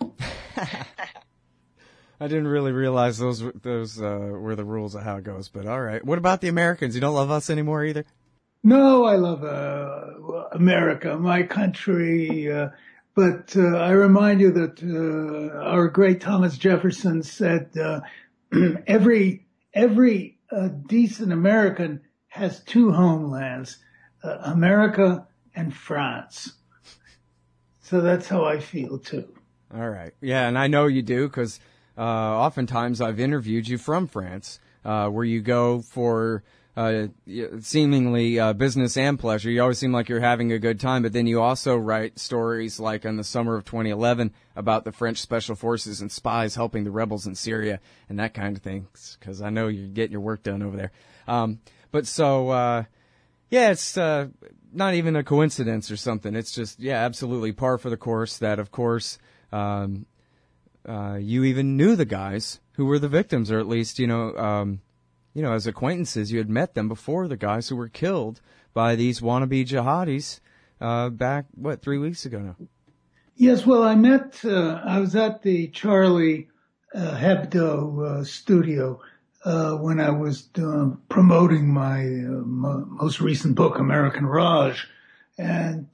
I didn't really realize those were the rules of how it goes, but all right. What about the Americans? You don't love us anymore either? No, I love America, my country. But I remind you that our great Thomas Jefferson said every decent American has two homelands, America and France. So that's how I feel too. All right. Yeah, and I know you do, because oftentimes I've interviewed you from France, where you go for seemingly business and pleasure. You always seem like you're having a good time, but then you also write stories like in the summer of 2011 about the French special forces and spies helping the rebels in Syria and that kind of thing, because I know you're getting your work done over there. Yeah, it's not even a coincidence or something. It's just, yeah, absolutely par for the course that, of course, you even knew the guys who were the victims, or at least, as acquaintances, you had met them before, the guys who were killed by these wannabe jihadis back, 3 weeks ago now? Yes, well, I was at the Charlie Hebdo studio when I was promoting my most recent book, American Raj. And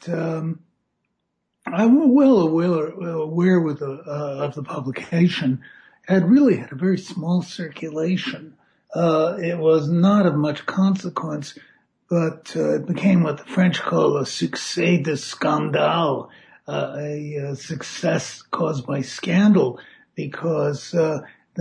I'm well aware of the publication. It had really had a very small circulation. It was not of much consequence, but it became what the French call a succès de scandale, a success caused by scandal, because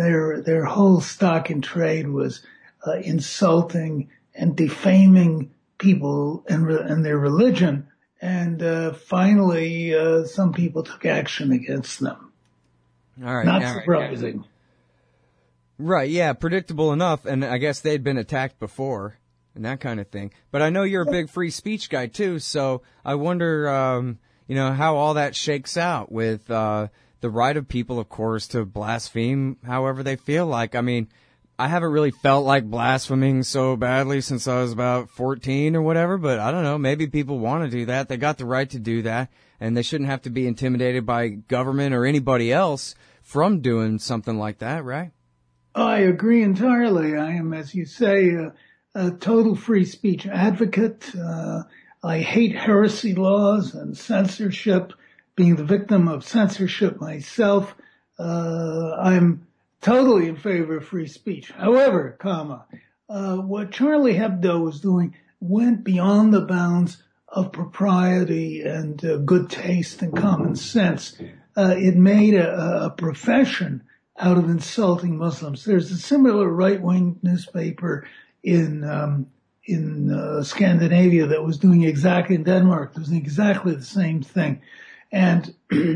their whole stock in trade was insulting and defaming people and their religion. And finally, some people took action against them. All right. Not surprising. Right, yeah, predictable enough, and I guess they'd been attacked before and that kind of thing. But I know you're a big free speech guy, too, so I wonder, how all that shakes out with the right of people, of course, to blaspheme however they feel like. I mean, I haven't really felt like blaspheming so badly since I was about 14 or whatever, but I don't know, maybe people want to do that. They got the right to do that, and they shouldn't have to be intimidated by government or anybody else from doing something like that, right? I agree entirely. I am, as you say, a total free speech advocate. I hate heresy laws and censorship. Being the victim of censorship myself, I'm totally in favor of free speech. However, what Charlie Hebdo was doing went beyond the bounds of propriety and good taste and common sense. It made a profession out of insulting Muslims. There's a similar right-wing newspaper in Scandinavia that was doing exactly, in Denmark, was doing exactly the same thing. And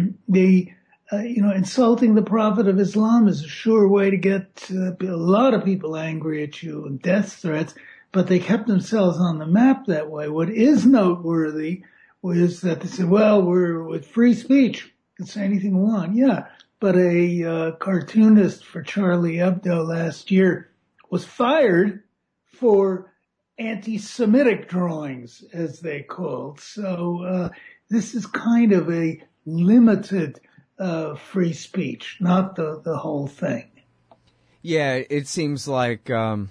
insulting the Prophet of Islam is a sure way to get a lot of people angry at you and death threats, but they kept themselves on the map that way. What is noteworthy was that they said, well, we're with free speech. You can say anything we want. Yeah. But a cartoonist for Charlie Hebdo last year was fired for anti-Semitic drawings, as they called. So this is kind of a limited free speech, not the whole thing. Yeah, it seems like, I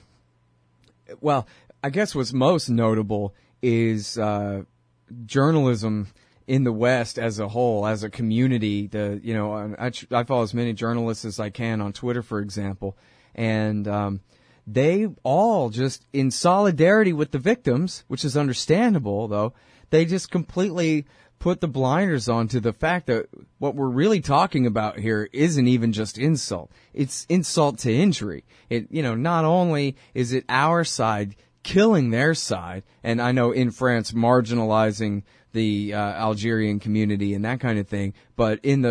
guess what's most notable is journalism in the West as a whole, as a community. I follow as many journalists as I can on Twitter, for example, and they all just, in solidarity with the victims, which is understandable, though, they just completely put the blinders on to the fact that what we're really talking about here isn't even just insult. It's insult to injury. Not only is it our side killing their side, and I know in France marginalizing the Algerian community and that kind of thing, but in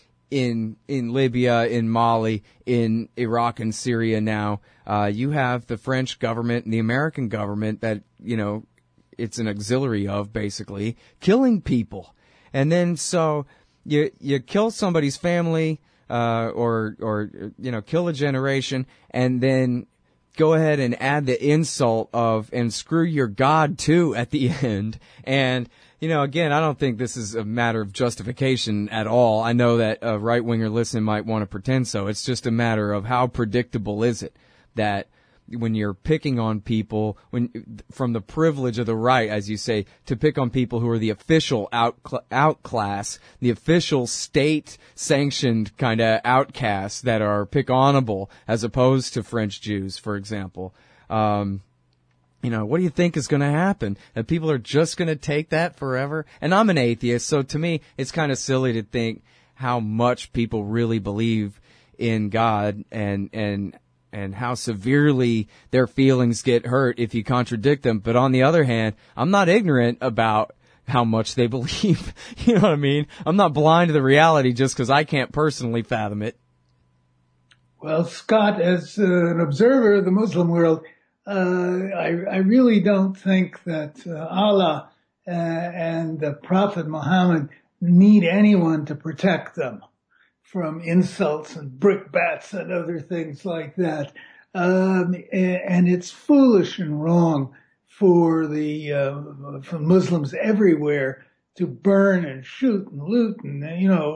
Libya, in Mali, in Iraq and Syria now, you have the French government and the American government that, it's an auxiliary of, basically, killing people. And then so you kill somebody's family, or kill a generation, and then go ahead and add the insult of, and screw your God too at the end. And, again, I don't think this is a matter of justification at all. I know that a right-winger listener might want to pretend so. It's just a matter of how predictable is it that when you're picking on people, from the privilege of the right, as you say, to pick on people who are the official outclass, the official state-sanctioned kind of outcasts that are pick-onable, as opposed to French Jews, for example. What do you think is going to happen? That people are just going to take that forever? And I'm an atheist, so to me, it's kind of silly to think how much people really believe in God and how severely their feelings get hurt if you contradict them. But on the other hand, I'm not ignorant about how much they believe. You know what I mean? I'm not blind to the reality just because I can't personally fathom it. Well, Scott, as an observer of the Muslim world, I really don't think that Allah and the Prophet Muhammad need anyone to protect them from insults and brickbats and other things like that. And it's foolish and wrong for for Muslims everywhere to burn and shoot and loot and,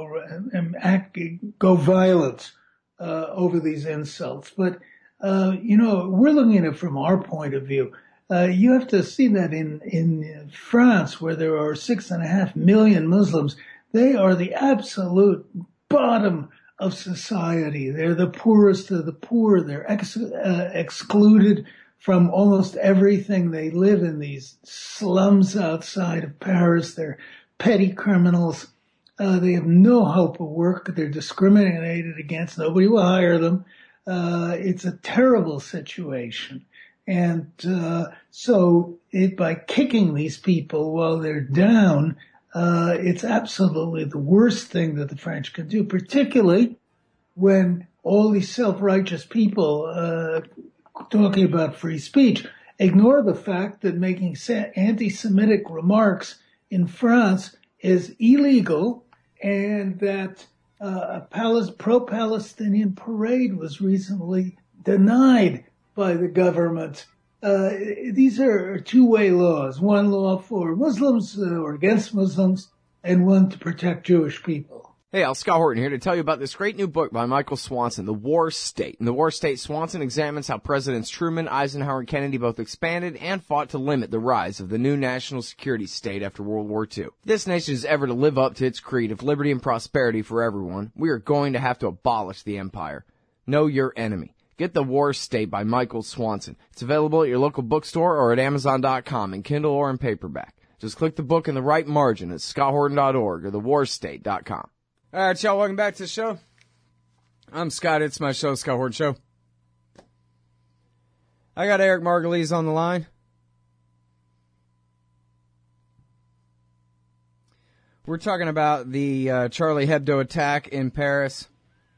go violent over these insults. But we're looking at it from our point of view. You have to see that in France, where there are 6.5 million Muslims, they are the absolute bottom of society. They're the poorest of the poor. They're excluded from almost everything. They live in these slums outside of Paris. They're petty criminals. They have no hope of work. They're discriminated against. Nobody will hire them. It's a terrible situation. And so by kicking these people while they're down, it's absolutely the worst thing that the French can do, particularly when all these self-righteous people talking about free speech ignore the fact that making anti-Semitic remarks in France is illegal, and that a pro-Palestinian parade was recently denied by the government. These are two-way laws, one law for Muslims or against Muslims, and one to protect Jewish people. Hey, Scott Horton here to tell you about this great new book by Michael Swanson, The War State. In The War State, Swanson examines how Presidents Truman, Eisenhower, and Kennedy both expanded and fought to limit the rise of the new national security state after World War II. If this nation is ever to live up to its creed of liberty and prosperity for everyone, we are going to have to abolish the empire. Know your enemy. Get The War State by Michael Swanson. It's available at your local bookstore or at Amazon.com in Kindle or in paperback. Just click the book in the right margin at scotthorton.org or thewarstate.com. All right, y'all, welcome back to the show. I'm Scott. It's my show, Scott Horton Show. I got Eric Margulies on the line. We're talking about the Charlie Hebdo attack in Paris.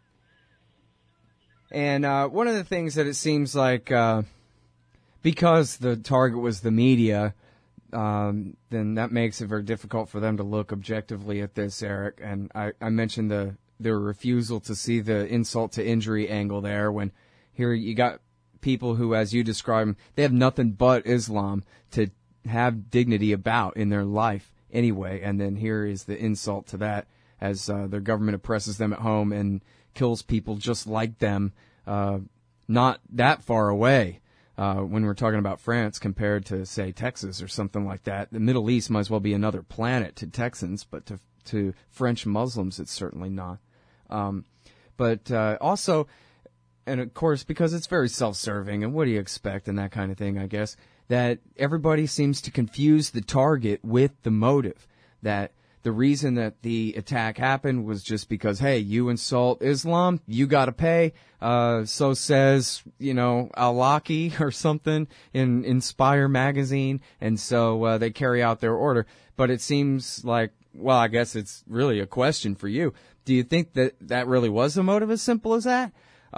And one of the things that it seems like, because the target was the media, then that makes it very difficult for them to look objectively at this, Eric. And I mentioned their refusal to see the insult to injury angle there, when here you got people who, as you describe them, they have nothing but Islam to have dignity about in their life anyway. And then here is the insult to that, as their government oppresses them at home and kills people just like them, not that far away. When we're talking about France compared to, say, Texas or something like that, the Middle East might as well be another planet to Texans, but to French Muslims, it's certainly not. But also, and of course, because it's very self-serving, and what do you expect and that kind of thing, I guess, that everybody seems to confuse the target with the motive. That the reason that the attack happened was just because, hey, you insult Islam, you gotta pay. So says, Al-Awlaki or something in Inspire magazine. And so, they carry out their order. But it seems like, well, I guess it's really a question for you. Do you think that really was the motive, as simple as that?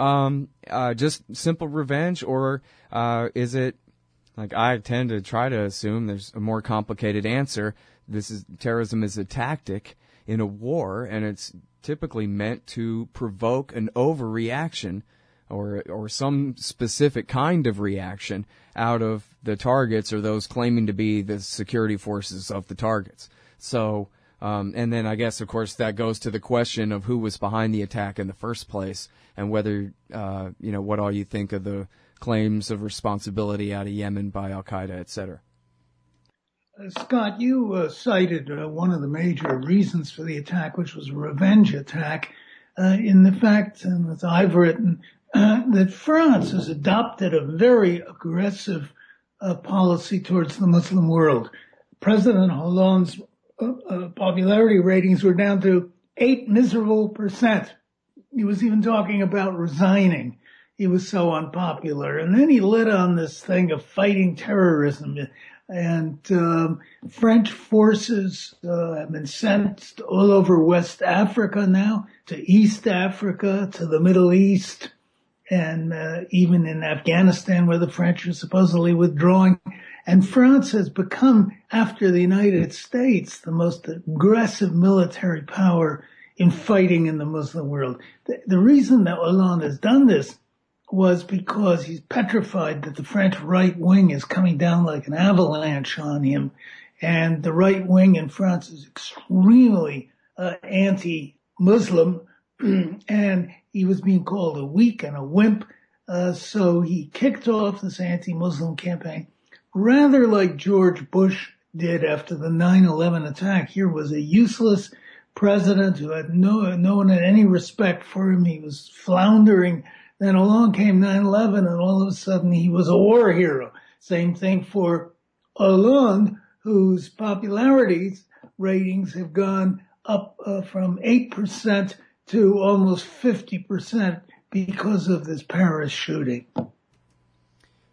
Just simple revenge, or, is it, like, I tend to try to assume there's a more complicated answer. Terrorism is a tactic in a war, and it's typically meant to provoke an overreaction or some specific kind of reaction out of the targets or those claiming to be the security forces of the targets. So, and then I guess, of course, that goes to the question of who was behind the attack in the first place, and whether, what all you think of the claims of responsibility out of Yemen by Al-Qaeda, et cetera. Scott, you cited one of the major reasons for the attack, which was a revenge attack, in the fact, and as I've written, that France has adopted a very aggressive policy towards the Muslim world. President Hollande's popularity ratings were down to 8 miserable %. He was even talking about resigning. He was so unpopular. And then he lit on this thing of fighting terrorism. And French forces have been sent all over West Africa now, to East Africa, to the Middle East, and even in Afghanistan, where the French are supposedly withdrawing. And France has become, after the United States, the most aggressive military power in fighting in the Muslim world. The reason that Hollande has done this was because he's petrified that the French right wing is coming down like an avalanche on him. And the right wing in France is extremely anti-Muslim, and he was being called a weak and a wimp. So he kicked off this anti-Muslim campaign, rather like George Bush did after the 9/11 attack. Here was a useless president who had no one had any respect for him. He was floundering. Then along came 9/11, and all of a sudden he was a war hero. Same thing for Hollande, whose popularity ratings have gone up from 8% to almost 50% because of this Paris shooting.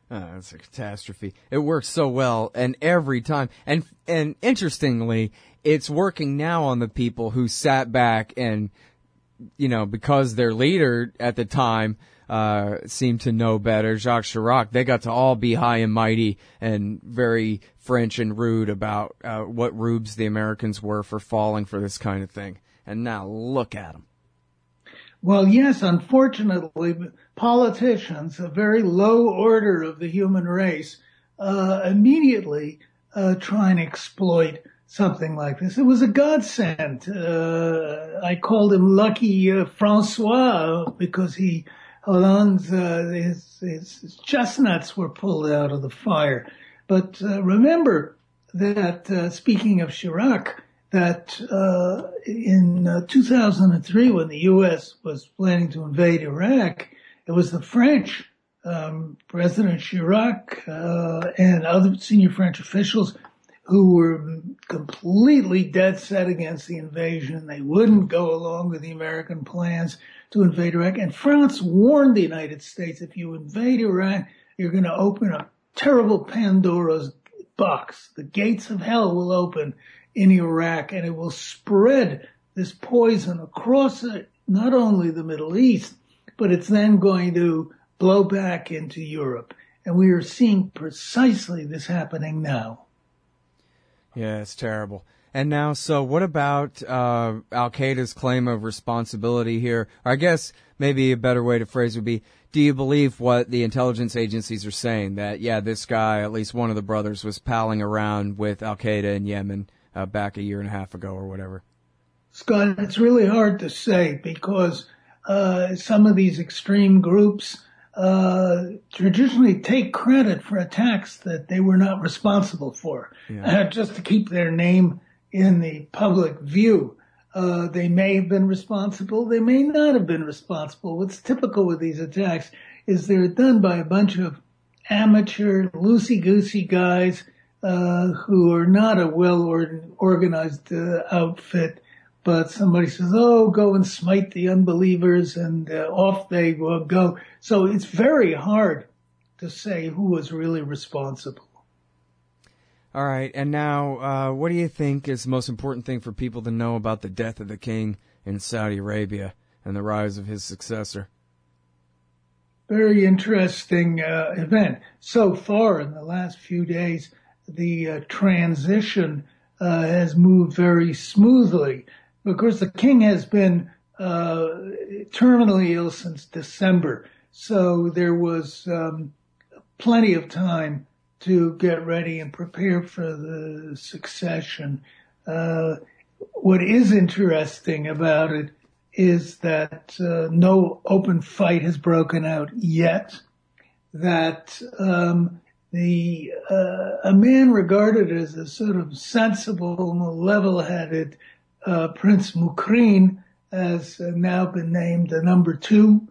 It's a catastrophe. It works so well, and every time. And interestingly, it's working now on the people who sat back and, because their leader at the time seemed to know better, Jacques Chirac, they got to all be high and mighty and very French and rude about what rubes the Americans were for falling for this kind of thing. And now look at them. Well, yes, unfortunately, politicians, a very low order of the human race, immediately try and exploit something like this. It was a godsend. I called him Lucky Francois because his chestnuts were pulled out of the fire. But remember that, speaking of Chirac, that in 2003, when the U.S. was planning to invade Iraq, it was the French, President Chirac and other senior French officials who were completely dead set against the invasion. They wouldn't go along with the American plans to invade Iraq. And France warned the United States, if you invade Iraq, you're going to open a terrible Pandora's box. The gates of hell will open in Iraq, and it will spread this poison across not only the Middle East, but it's then going to blow back into Europe. And we are seeing precisely this happening now. Yeah, it's terrible. And now, so what about Al-Qaeda's claim of responsibility here? Or I guess maybe a better way to phrase would be, do you believe what the intelligence agencies are saying, that, yeah, this guy, at least one of the brothers, was palling around with Al-Qaeda in Yemen back a year and a half ago or whatever? Scott, it's really hard to say because some of these extreme groups traditionally take credit for attacks that they were not responsible for, just to keep their name in the public view. They may have been responsible, they may not have been responsible. What's typical with these attacks is they're done by a bunch of amateur, loosey-goosey guys who are not a well-organized outfit, but somebody says, oh, go and smite the unbelievers, and off they will go. So it's very hard to say who was really responsible. All right, and now what do you think is the most important thing for people to know about the death of the king in Saudi Arabia and the rise of his successor? Very interesting event. So far in the last few days, the transition has moved very smoothly. Of course, the king has been terminally ill since December, so there was plenty of time to get ready and prepare for the succession. What is interesting about it is that no open fight has broken out yet, that a man regarded as a sort of sensible, level-headed Prince Mukrin has now been named the number 2,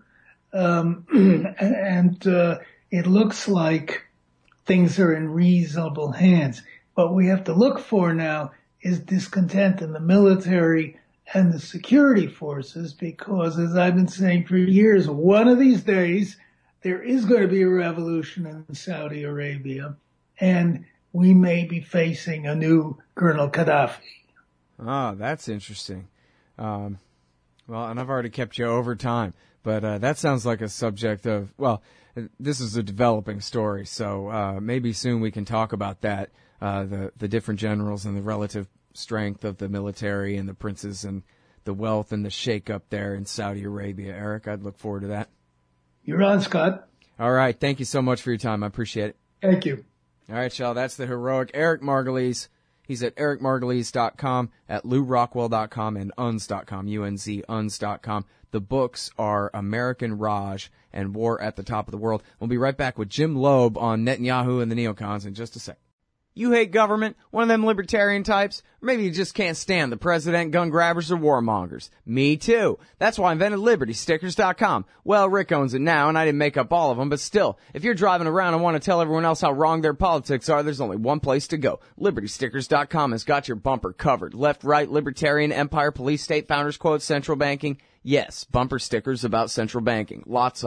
and it looks like things are in reasonable hands. What we have to look for now is discontent in the military and the security forces, because, as I've been saying for years, one of these days there is going to be a revolution in Saudi Arabia, and we may be facing a new Colonel Gaddafi. Oh, that's interesting. Well, and I've already kept you over time, but that sounds like a subject of, well, this is a developing story, so maybe soon we can talk about that, the different generals and the relative strength of the military and the princes and the wealth and the shake-up there in Saudi Arabia. Eric, I'd look forward to that. You're on, Scott. All right. Thank you so much for your time. I appreciate it. Thank you. All right, y'all. That's the heroic Eric Margolyes. He's at ericmargolyes.com, at LouRockwell.com, and UNS.com, UNZ, UNS.com. The books are American Raj and War at the Top of the World. We'll be right back with Jim Loeb on Netanyahu and the neocons in just a sec. You hate government, one of them libertarian types, or maybe you just can't stand the president, gun grabbers, or warmongers. Me too. That's why I invented LibertyStickers.com. Well, Rick owns it now, and I didn't make up all of them, but still, if you're driving around and want to tell everyone else how wrong their politics are, there's only one place to go. LibertyStickers.com has got your bumper covered. Left, right, libertarian, empire, police, state, founders quotes, central banking. Yes, bumper stickers about central banking. Lots of them.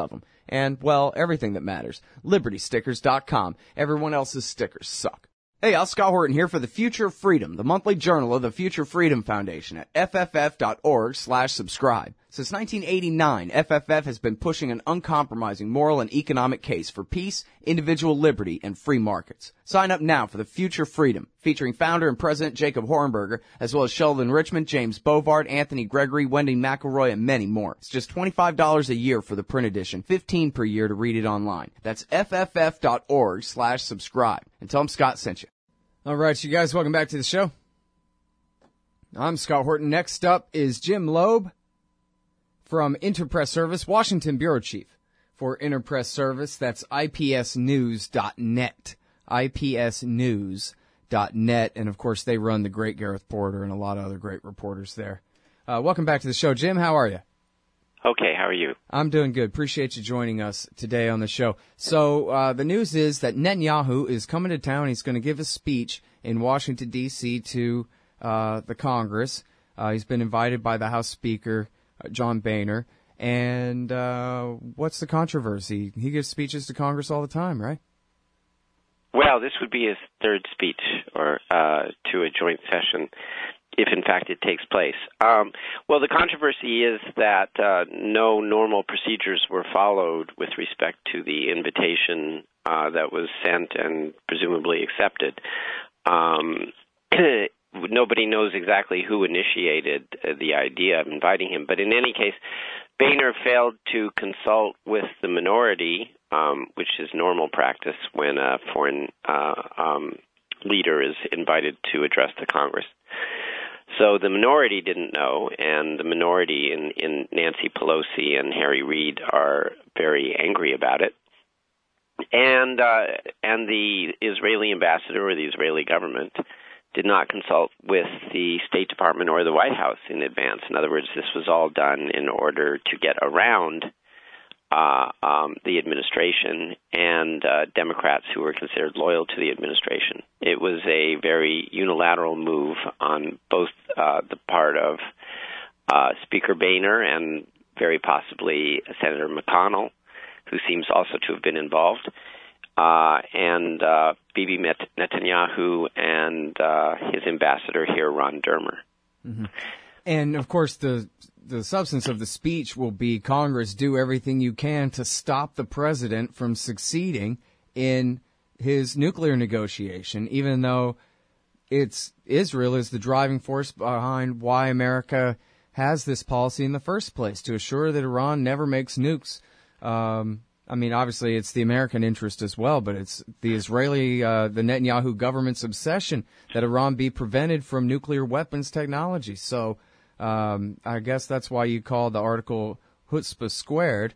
and, well, everything that matters. LibertyStickers.com. Everyone else's stickers suck. Hey, Al Scott Horton here for The Future of Freedom, the monthly journal of the Future Freedom Foundation at fff.org/subscribe. Since 1989, FFF has been pushing an uncompromising moral and economic case for peace, individual liberty, and free markets. Sign up now for The Future Freedom, featuring founder and president Jacob Hornberger, as well as Sheldon Richmond, James Bovard, Anthony Gregory, Wendy McElroy, and many more. It's just $25 a year for the print edition, $15 per year to read it online. That's fff.org/subscribe. And tell them Scott sent you. All right, you guys, welcome back to the show. I'm Scott Horton. Next up is Jim Loeb from Interpress Service, Washington Bureau Chief for Interpress Service. That's ipsnews.net. ipsnews.net. And, of course, they run the great Gareth Porter and a lot of other great reporters there. Welcome back to the show. Jim, how are you? Okay, how are you? I'm doing good. Appreciate you joining us today on the show. So the news is that Netanyahu is coming to town. He's going to give a speech in Washington, D.C. to the Congress. He's been invited by the House Speaker, John Boehner. And what's the controversy? He gives speeches to Congress all the time, right? Well, this would be his third speech or to a joint session, if in fact it takes place. Well, the controversy is that no normal procedures were followed with respect to the invitation that was sent and presumably accepted. Nobody knows exactly who initiated the idea of inviting him, but in any case, Boehner failed to consult with the minority, which is normal practice when a foreign leader is invited to address the Congress. So the minority didn't know, and the minority in Nancy Pelosi and Harry Reid are very angry about it. And the Israeli ambassador or the Israeli government did not consult with the State Department or the White House in advance. In other words, this was all done in order to get around the administration and Democrats who were considered loyal to the administration. It was a very unilateral move on both the part of Speaker Boehner and very possibly Senator McConnell, who seems also to have been involved, and Bibi Netanyahu and his ambassador here, Ron Dermer. Mm-hmm. And, of course, the substance of the speech will be Congress, do everything you can to stop the president from succeeding in his nuclear negotiation, even though Israel is the driving force behind why America has this policy in the first place, to assure that Iran never makes nukes. I mean, obviously, it's the American interest as well, but it's the Israeli, the Netanyahu government's obsession that Iran be prevented from nuclear weapons technology. So I guess that's why you call the article Chutzpah Squared.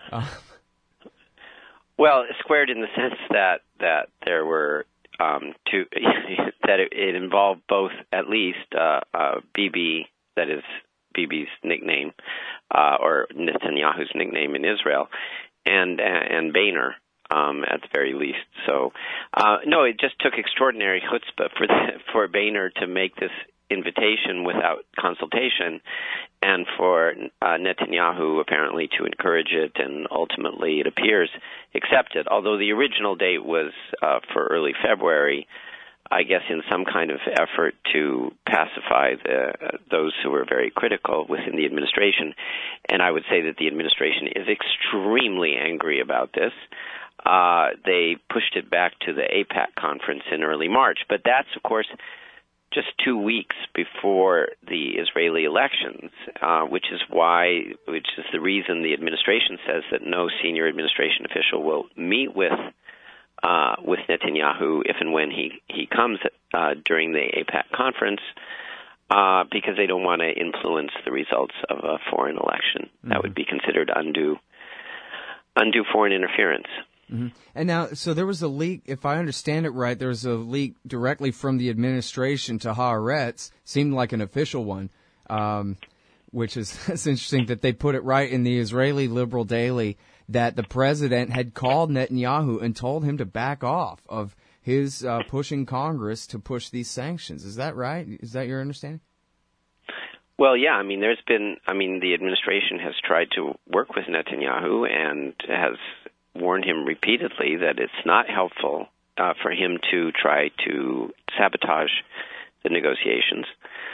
Well, squared in the sense that there were two, that it involved both, at least Bibi, that is Bibi's nickname, or Netanyahu's nickname in Israel, and Boehner at the very least. So no, it just took extraordinary chutzpah for Boehner to make this invitation without consultation, and for Netanyahu apparently to encourage it, and ultimately it appears accept it. Although the original date was for early February, I guess in some kind of effort to pacify those who were very critical within the administration. And I would say that the administration is extremely angry about this. They pushed it back to the AIPAC conference in early March, but that's, of course, just 2 weeks before the Israeli elections, which is the reason the administration says that no senior administration official will meet with Netanyahu if and when he comes during the AIPAC conference, because they don't want to influence the results of a foreign election. Mm-hmm. That would be considered undue foreign interference. Mm-hmm. And now, so there was a leak, if I understand it right, there was a leak directly from the administration to Haaretz, seemed like an official one, which is it's interesting that they put it right in the Israeli Liberal Daily that the president had called Netanyahu and told him to back off of his pushing Congress to push these sanctions. Is that right? Is that your understanding? Well, yeah, the administration has tried to work with Netanyahu and has warned him repeatedly that it's not helpful for him to try to sabotage the negotiations,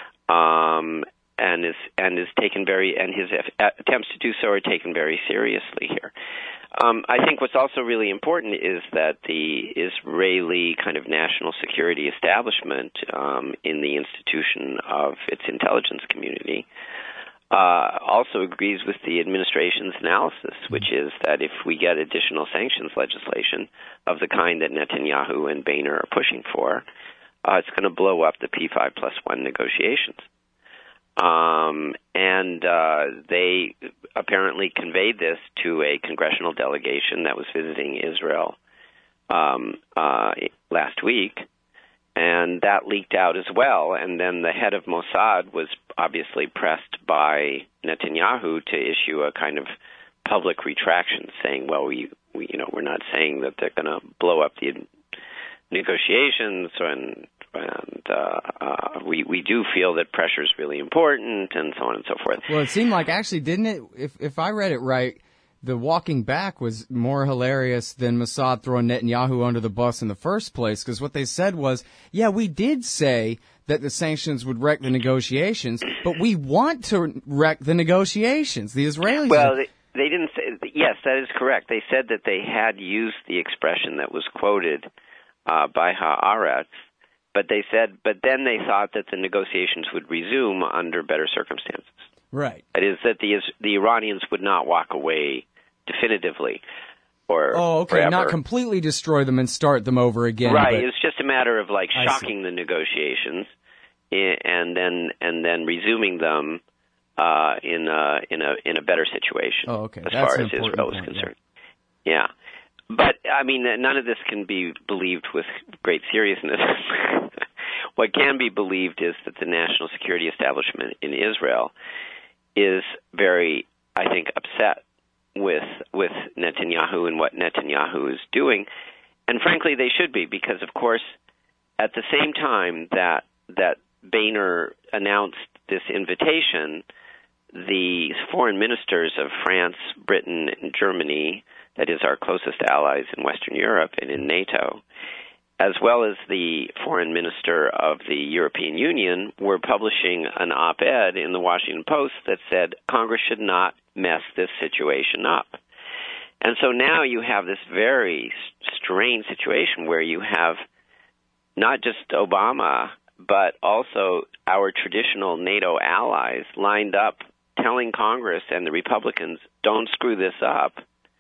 and his attempts to do so are taken very seriously here. I think what's also really important is that the Israeli kind of national security establishment in the institution of its intelligence community also agrees with the administration's analysis, which is that if we get additional sanctions legislation of the kind that Netanyahu and Boehner are pushing for, it's going to blow up the P5+1 negotiations. They apparently conveyed this to a congressional delegation that was visiting Israel last week, and that leaked out as well. And then the head of Mossad was obviously pressed by Netanyahu to issue a kind of public retraction, saying, "Well, we're not saying that they're going to blow up the negotiations, and we do feel that pressure is really important," and so on and so forth. Well, it seemed like, actually, didn't it? If I read it right, the walking back was more hilarious than Mossad throwing Netanyahu under the bus in the first place, because what they said was, yeah, we did say that the sanctions would wreck the negotiations, but we want to wreck the negotiations. The Israelis... Well, they didn't say... Yes, that is correct. They said that they had used the expression that was quoted by Haaretz, but then they thought that the negotiations would resume under better circumstances. Right. That is, that the Iranians would not walk away definitively, or forever. Not completely destroy them and start them over again. Right. It's just a matter of shocking the negotiations and then resuming them in a better situation. Oh, okay. As far as Israel is concerned. Yeah. But, none of this can be believed with great seriousness. What can be believed is that the national security establishment in Israel is very, I think, upset with Netanyahu and what Netanyahu is doing. And frankly, they should be, because, of course, at the same time that Boehner announced this invitation, the foreign ministers of France, Britain, and Germany, that is our closest allies in Western Europe and in NATO, as well as the foreign minister of the European Union, were publishing an op-ed in the Washington Post that said Congress should not mess this situation up. And so now you have this very strange situation where you have not just Obama, but also our traditional NATO allies lined up telling Congress and the Republicans, don't screw this up,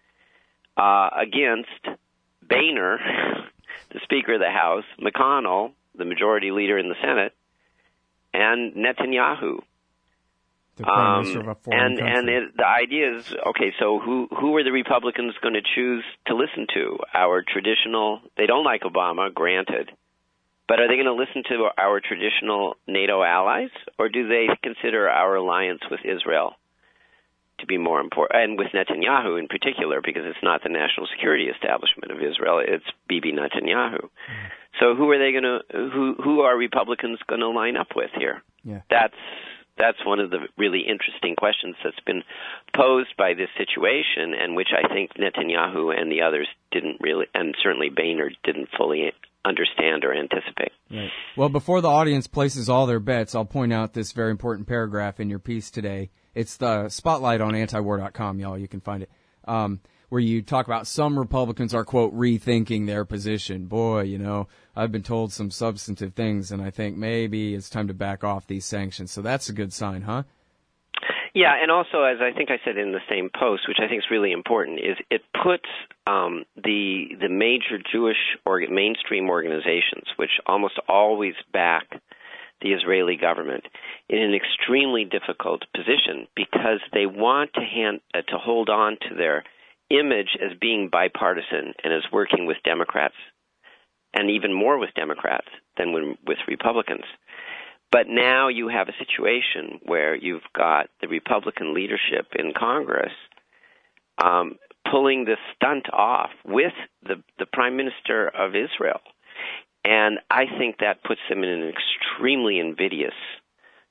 against Boehner, the Speaker of the House, McConnell, the majority leader in the Senate, and Netanyahu. The Prime Minister of a foreign country. The idea is, okay, so who are the Republicans going to choose to listen to? Our traditional, they don't like Obama, granted, but are they going to listen to our traditional NATO allies, or do they consider our alliance with Israel to be more important, and with Netanyahu in particular, because it's not the national security establishment of Israel, it's Bibi Netanyahu. So who are Republicans going to line up with here? Yeah. That's one of the really interesting questions that's been posed by this situation, and which I think Netanyahu and the others didn't really, and certainly Boehner didn't fully understand or anticipate. Right. Well, before the audience places all their bets, I'll point out this very important paragraph in your piece today. It's the spotlight on antiwar.com, y'all. You can find it. Where you talk about some Republicans are, quote, rethinking their position. Boy, I've been told some substantive things, and I think maybe it's time to back off these sanctions. So that's a good sign, huh? Yeah, and also, as I think I said in the same post, which I think is really important, is it puts the major Jewish mainstream organizations, which almost always back the Israeli government, in an extremely difficult position, because they want to hold on to their image as being bipartisan and as working with Democrats, and even more with Democrats than with Republicans. But now you have a situation where you've got the Republican leadership in Congress pulling this stunt off with the Prime Minister of Israel. And I think that puts them in an extremely invidious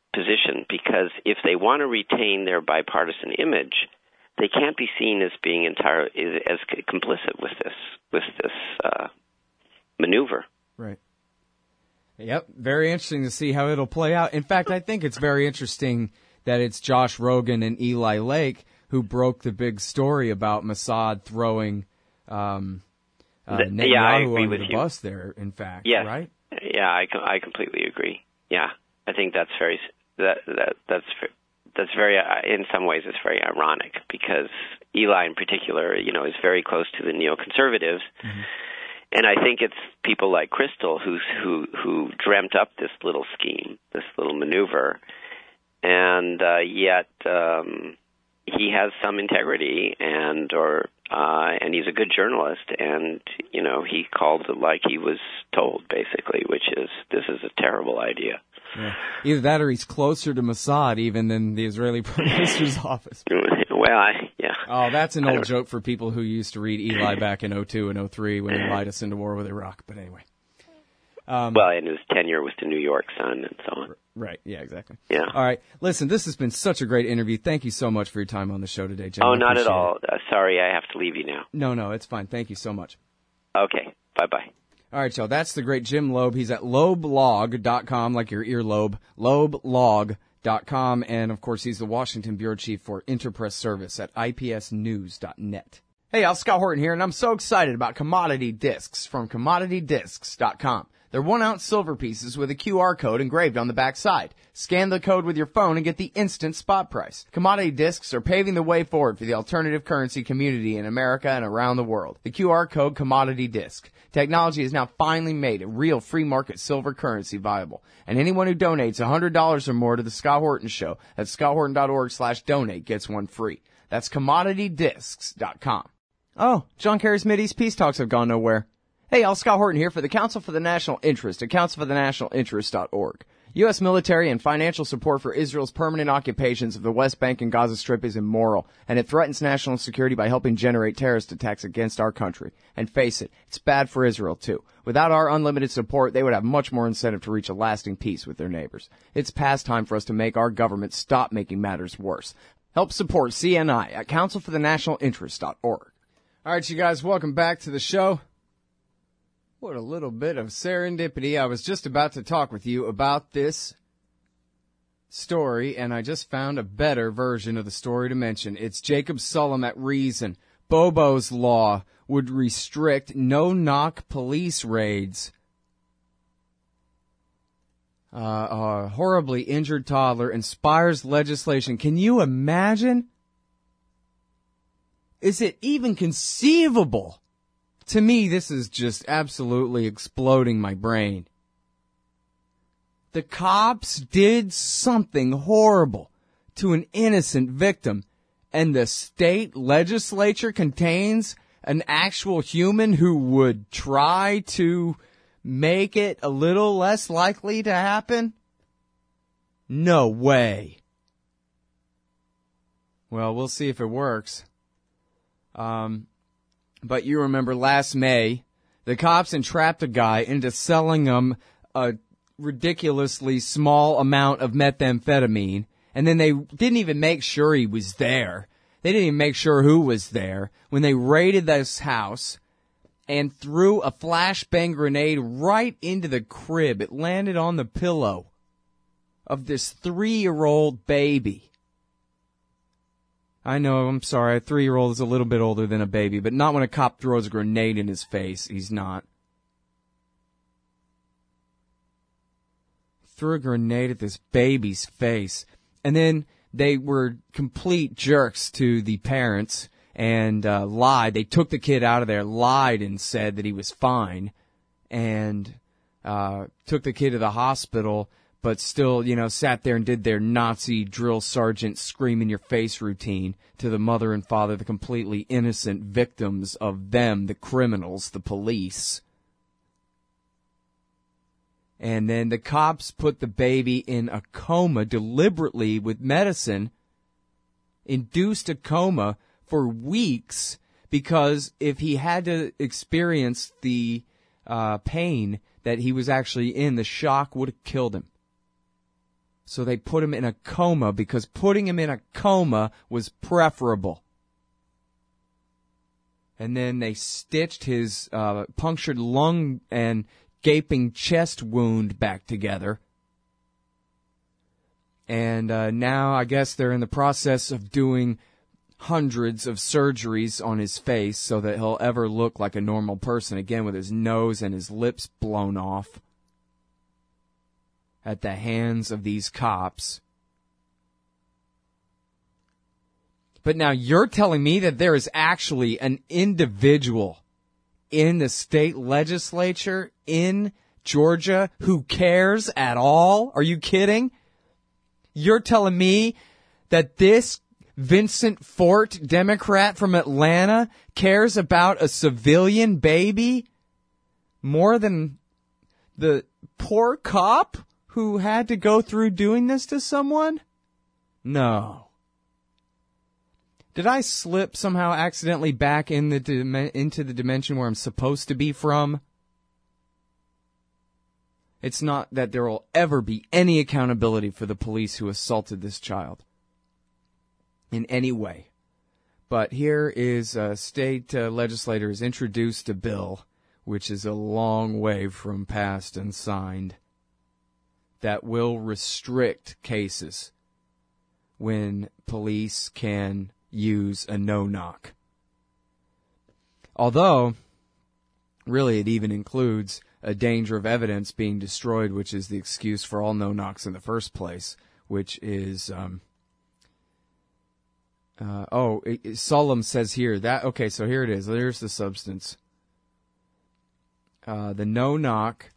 position, because if they want to retain their bipartisan image, they can't be seen as being entirely as complicit with this maneuver. Right. Yep. Very interesting to see how it'll play out. In fact, I think it's very interesting that it's Josh Rogan and Eli Lake who broke the big story about Mossad throwing Netanyahu under the bus there, in fact. Yes. Right? Yeah, I completely agree. Yeah. I think that's very in some ways it's very ironic, because Eli in particular, is very close to the neoconservatives. Mm-hmm. And I think it's people like Crystal who dreamt up this little scheme, this little maneuver, and yet he has some integrity, and he's a good journalist, and he called it like he was told, basically, which is, this is a terrible idea. Yeah. Either that, or he's closer to Mossad even than the Israeli Prime Minister's office. Well, yeah. Oh, that's an old joke for people who used to read Eli back in 2002 and 2003 when he lied us into war with Iraq. But anyway. Well, and his tenure with the New York Sun and so on. Right. Yeah, exactly. Yeah. All right. Listen, this has been such a great interview. Thank you so much for your time on the show today, Jim. Oh, not at all. Sorry, I have to leave you now. No, it's fine. Thank you so much. Okay. Bye-bye. All right, y'all. That's the great Jim Loeb. He's at loebblog.com, like your earlobe, loebblog.com. And, of course, he's the Washington Bureau Chief for Interpress Service at ipsnews.net. Hey, y'all. Scott Horton here, and I'm so excited about commodity discs from commoditydiscs.com. They're 1-ounce silver pieces with a QR code engraved on the back side. Scan the code with your phone and get the instant spot price. Commodity discs are paving the way forward for the alternative currency community in America and around the world. The QR code Commodity Disc. Technology has now finally made a real free market silver currency viable. And anyone who donates $100 or more to the Scott Horton Show at scotthorton.org/donate gets one free. That's commoditydiscs.com. Oh, John Kerry's Mideast peace talks have gone nowhere. Hey, y'all, Scott Horton here for the Council for the National Interest at councilforthenationalinterest.org. U.S. military and financial support for Israel's permanent occupations of the West Bank and Gaza Strip is immoral, and it threatens national security by helping generate terrorist attacks against our country. And face it, it's bad for Israel, too. Without our unlimited support, they would have much more incentive to reach a lasting peace with their neighbors. It's past time for us to make our government stop making matters worse. Help support CNI at councilforthenationalinterest.org. All right, you guys, welcome back to the show. What a little bit of serendipity. I was just about to talk with you about this story, and I just found a better version of the story to mention. It's Jacob Sullum at Reason. Bobo's law would restrict no-knock police raids. A horribly injured toddler inspires legislation. Can you imagine? Is it even conceivable? To me, this is just absolutely exploding my brain. The cops did something horrible to an innocent victim, and the state legislature contains an actual human who would try to make it a little less likely to happen? No way. Well, we'll see if it works. But you remember last May, the cops entrapped a guy into selling him a ridiculously small amount of methamphetamine, and then they didn't even make sure he was there. They didn't even make sure who was there when they raided this house and threw a flashbang grenade right into the crib. It landed on the pillow of this 3-year-old baby. I know, I'm sorry, a 3-year-old is a little bit older than a baby, but not when a cop throws a grenade in his face. He's not. Threw a grenade at this baby's face. And then they were complete jerks to the parents and lied. They took the kid out of there, lied and said that he was fine, and took the kid to the hospital, but still, sat there and did their Nazi drill sergeant scream-in-your-face routine to the mother and father, the completely innocent victims of them, the criminals, the police. And then the cops put the baby in a coma deliberately with medicine, induced a coma for weeks, because if he had to experience the pain that he was actually in, the shock would have killed him. So they put him in a coma because putting him in a coma was preferable. And then they stitched his punctured lung and gaping chest wound back together. And now I guess they're in the process of doing hundreds of surgeries on his face so that he'll ever look like a normal person again, with his nose and his lips blown off at the hands of these cops. But now you're telling me that there is actually an individual in the state legislature in Georgia who cares at all? Are you kidding? You're telling me that this Vincent Fort Democrat from Atlanta cares about a civilian baby more than the poor cop who had to go through doing this to someone? No. Did I slip somehow accidentally back in into the dimension where I'm supposed to be from? It's not that there will ever be any accountability for the police who assaulted this child in any way. But here is a state legislator has introduced a bill, which is a long way from passed and signed, that will restrict cases when police can use a no-knock. Although, really, it even includes a danger of evidence being destroyed, which is the excuse for all no-knocks in the first place, which is, Solem says here, that, okay, so here it is. There's the substance. The no-knock,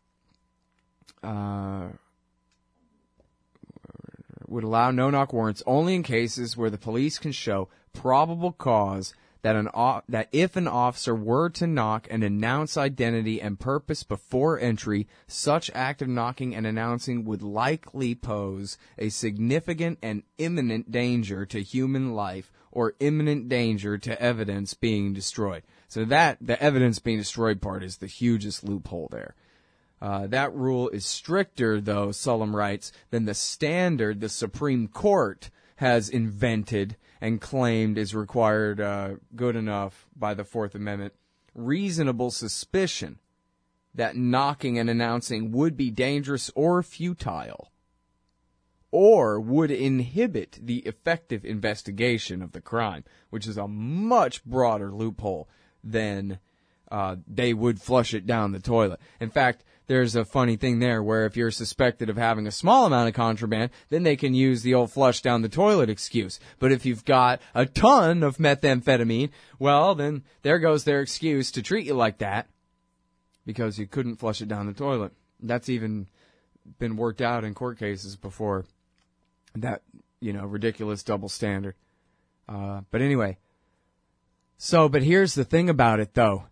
would allow no-knock warrants only in cases where the police can show probable cause that if an officer were to knock and announce identity and purpose before entry, such act of knocking and announcing would likely pose a significant and imminent danger to human life or imminent danger to evidence being destroyed. So that, the evidence being destroyed part is the hugest loophole there. That rule is stricter, though, Solem writes, than the standard the Supreme Court has invented and claimed is required good enough by the Fourth Amendment. Reasonable suspicion that knocking and announcing would be dangerous or futile, or would inhibit the effective investigation of the crime, which is a much broader loophole than they would flush it down the toilet. In fact, there's a funny thing there where if you're suspected of having a small amount of contraband, then they can use the old flush down the toilet excuse. But if you've got a ton of methamphetamine, well, then there goes their excuse to treat you like that because you couldn't flush it down the toilet. That's even been worked out in court cases before, that, ridiculous double standard. But anyway, but here's the thing about it, though.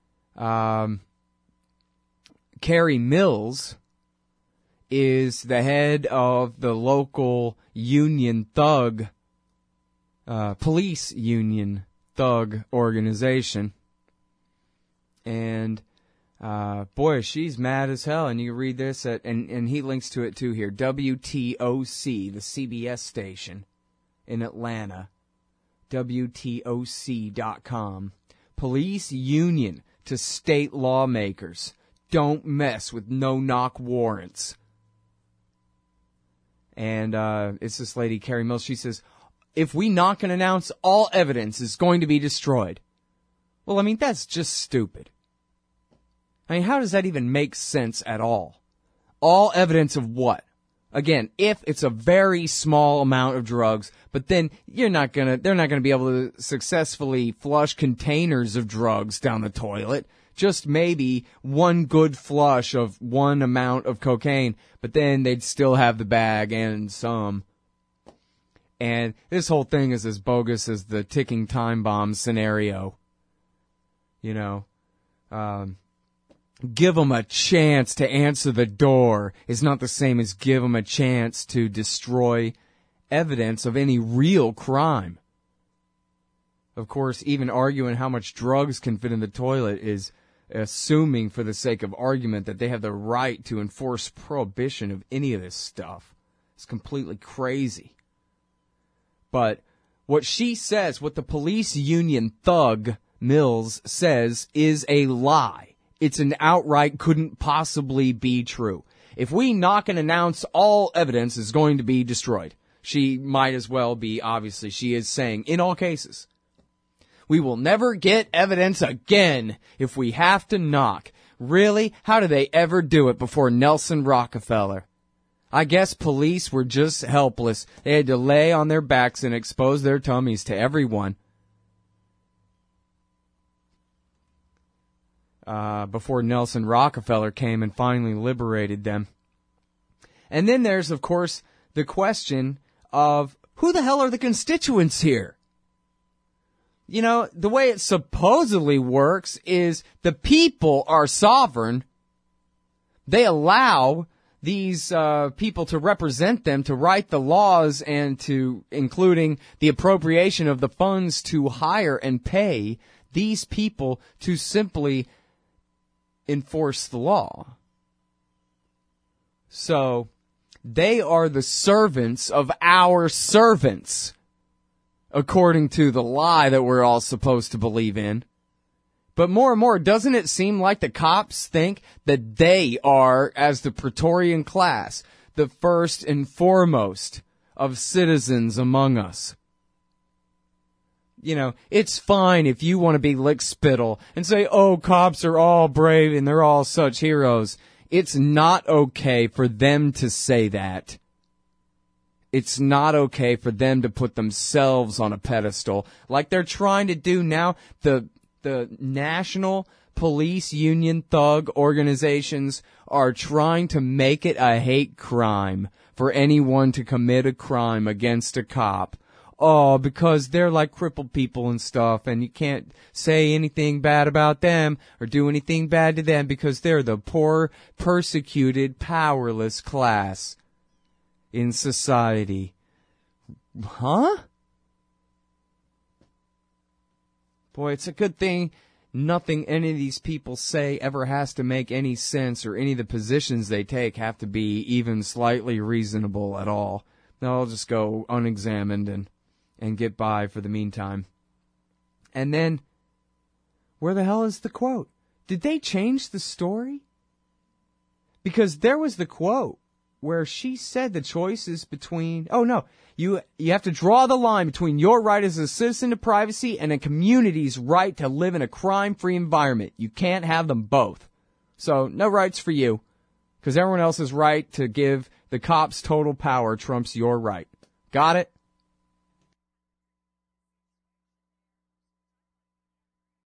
Carrie Mills is the head of the local union thug, police union thug organization. And, boy, she's mad as hell. And you can read this and he links to it too here. WTOC, the CBS station in Atlanta. WTOC.com. Police union to state lawmakers. Don't mess with no-knock warrants. And it's this lady, Carrie Mills. She says, if we knock and announce, all evidence is going to be destroyed. Well, I mean, that's just stupid. I mean, how does that even make sense at all? All evidence of what? Again, if it's a very small amount of drugs, but then they're not gonna be able to successfully flush containers of drugs down the toilet. Just maybe one good flush of one amount of cocaine, but then they'd still have the bag and some. And this whole thing is as bogus as the ticking time bomb scenario. Give them a chance to answer the door is not the same as give them a chance to destroy evidence of any real crime. Of course, even arguing how much drugs can fit in the toilet is assuming for the sake of argument that they have the right to enforce prohibition of any of this stuff. It's completely crazy. But what she says, what the police union thug, Mills, says is a lie. It's an outright couldn't possibly be true. If we knock and announce, all evidence is going to be destroyed. She might as well be, obviously, she is saying, in all cases, we will never get evidence again if we have to knock. Really? How do they ever do it before Nelson Rockefeller? I guess police were just helpless. They had to lay on their backs and expose their tummies to everyone. Before Nelson Rockefeller came and finally liberated them. And then there's, of course, the question of who the hell are the constituents here? You know, the way it supposedly works is the people are sovereign. They allow these people to represent them, to write the laws, and to including the appropriation of the funds to hire and pay these people to simply enforce the law. So they are the servants of our servants, according to the lie that we're all supposed to believe in. But more and more, doesn't it seem like the cops think that they are, as the Praetorian class, the first and foremost of citizens among us? You know, it's fine if you want to be lickspittle and say, oh, cops are all brave and they're all such heroes. It's not okay for them to say that. It's not okay for them to put themselves on a pedestal like they're trying to do now. The National Police Union thug organizations are trying to make it a hate crime for anyone to commit a crime against a cop. Oh, because they're like crippled people and stuff, and you can't say anything bad about them or do anything bad to them because they're the poor, persecuted, powerless class in society. Huh? Boy, it's a good thing nothing any of these people say ever has to make any sense, or any of the positions they take have to be even slightly reasonable at all. They'll just go unexamined and get by for the meantime. And then, where the hell is the quote? Did they change the story? Because there was the quote where she said the choice is between... Oh, no. You have to draw the line between your right as a citizen to privacy and a community's right to live in a crime-free environment. You can't have them both. So, no rights for you. Because everyone else's right to give the cops total power trumps your right. Got it?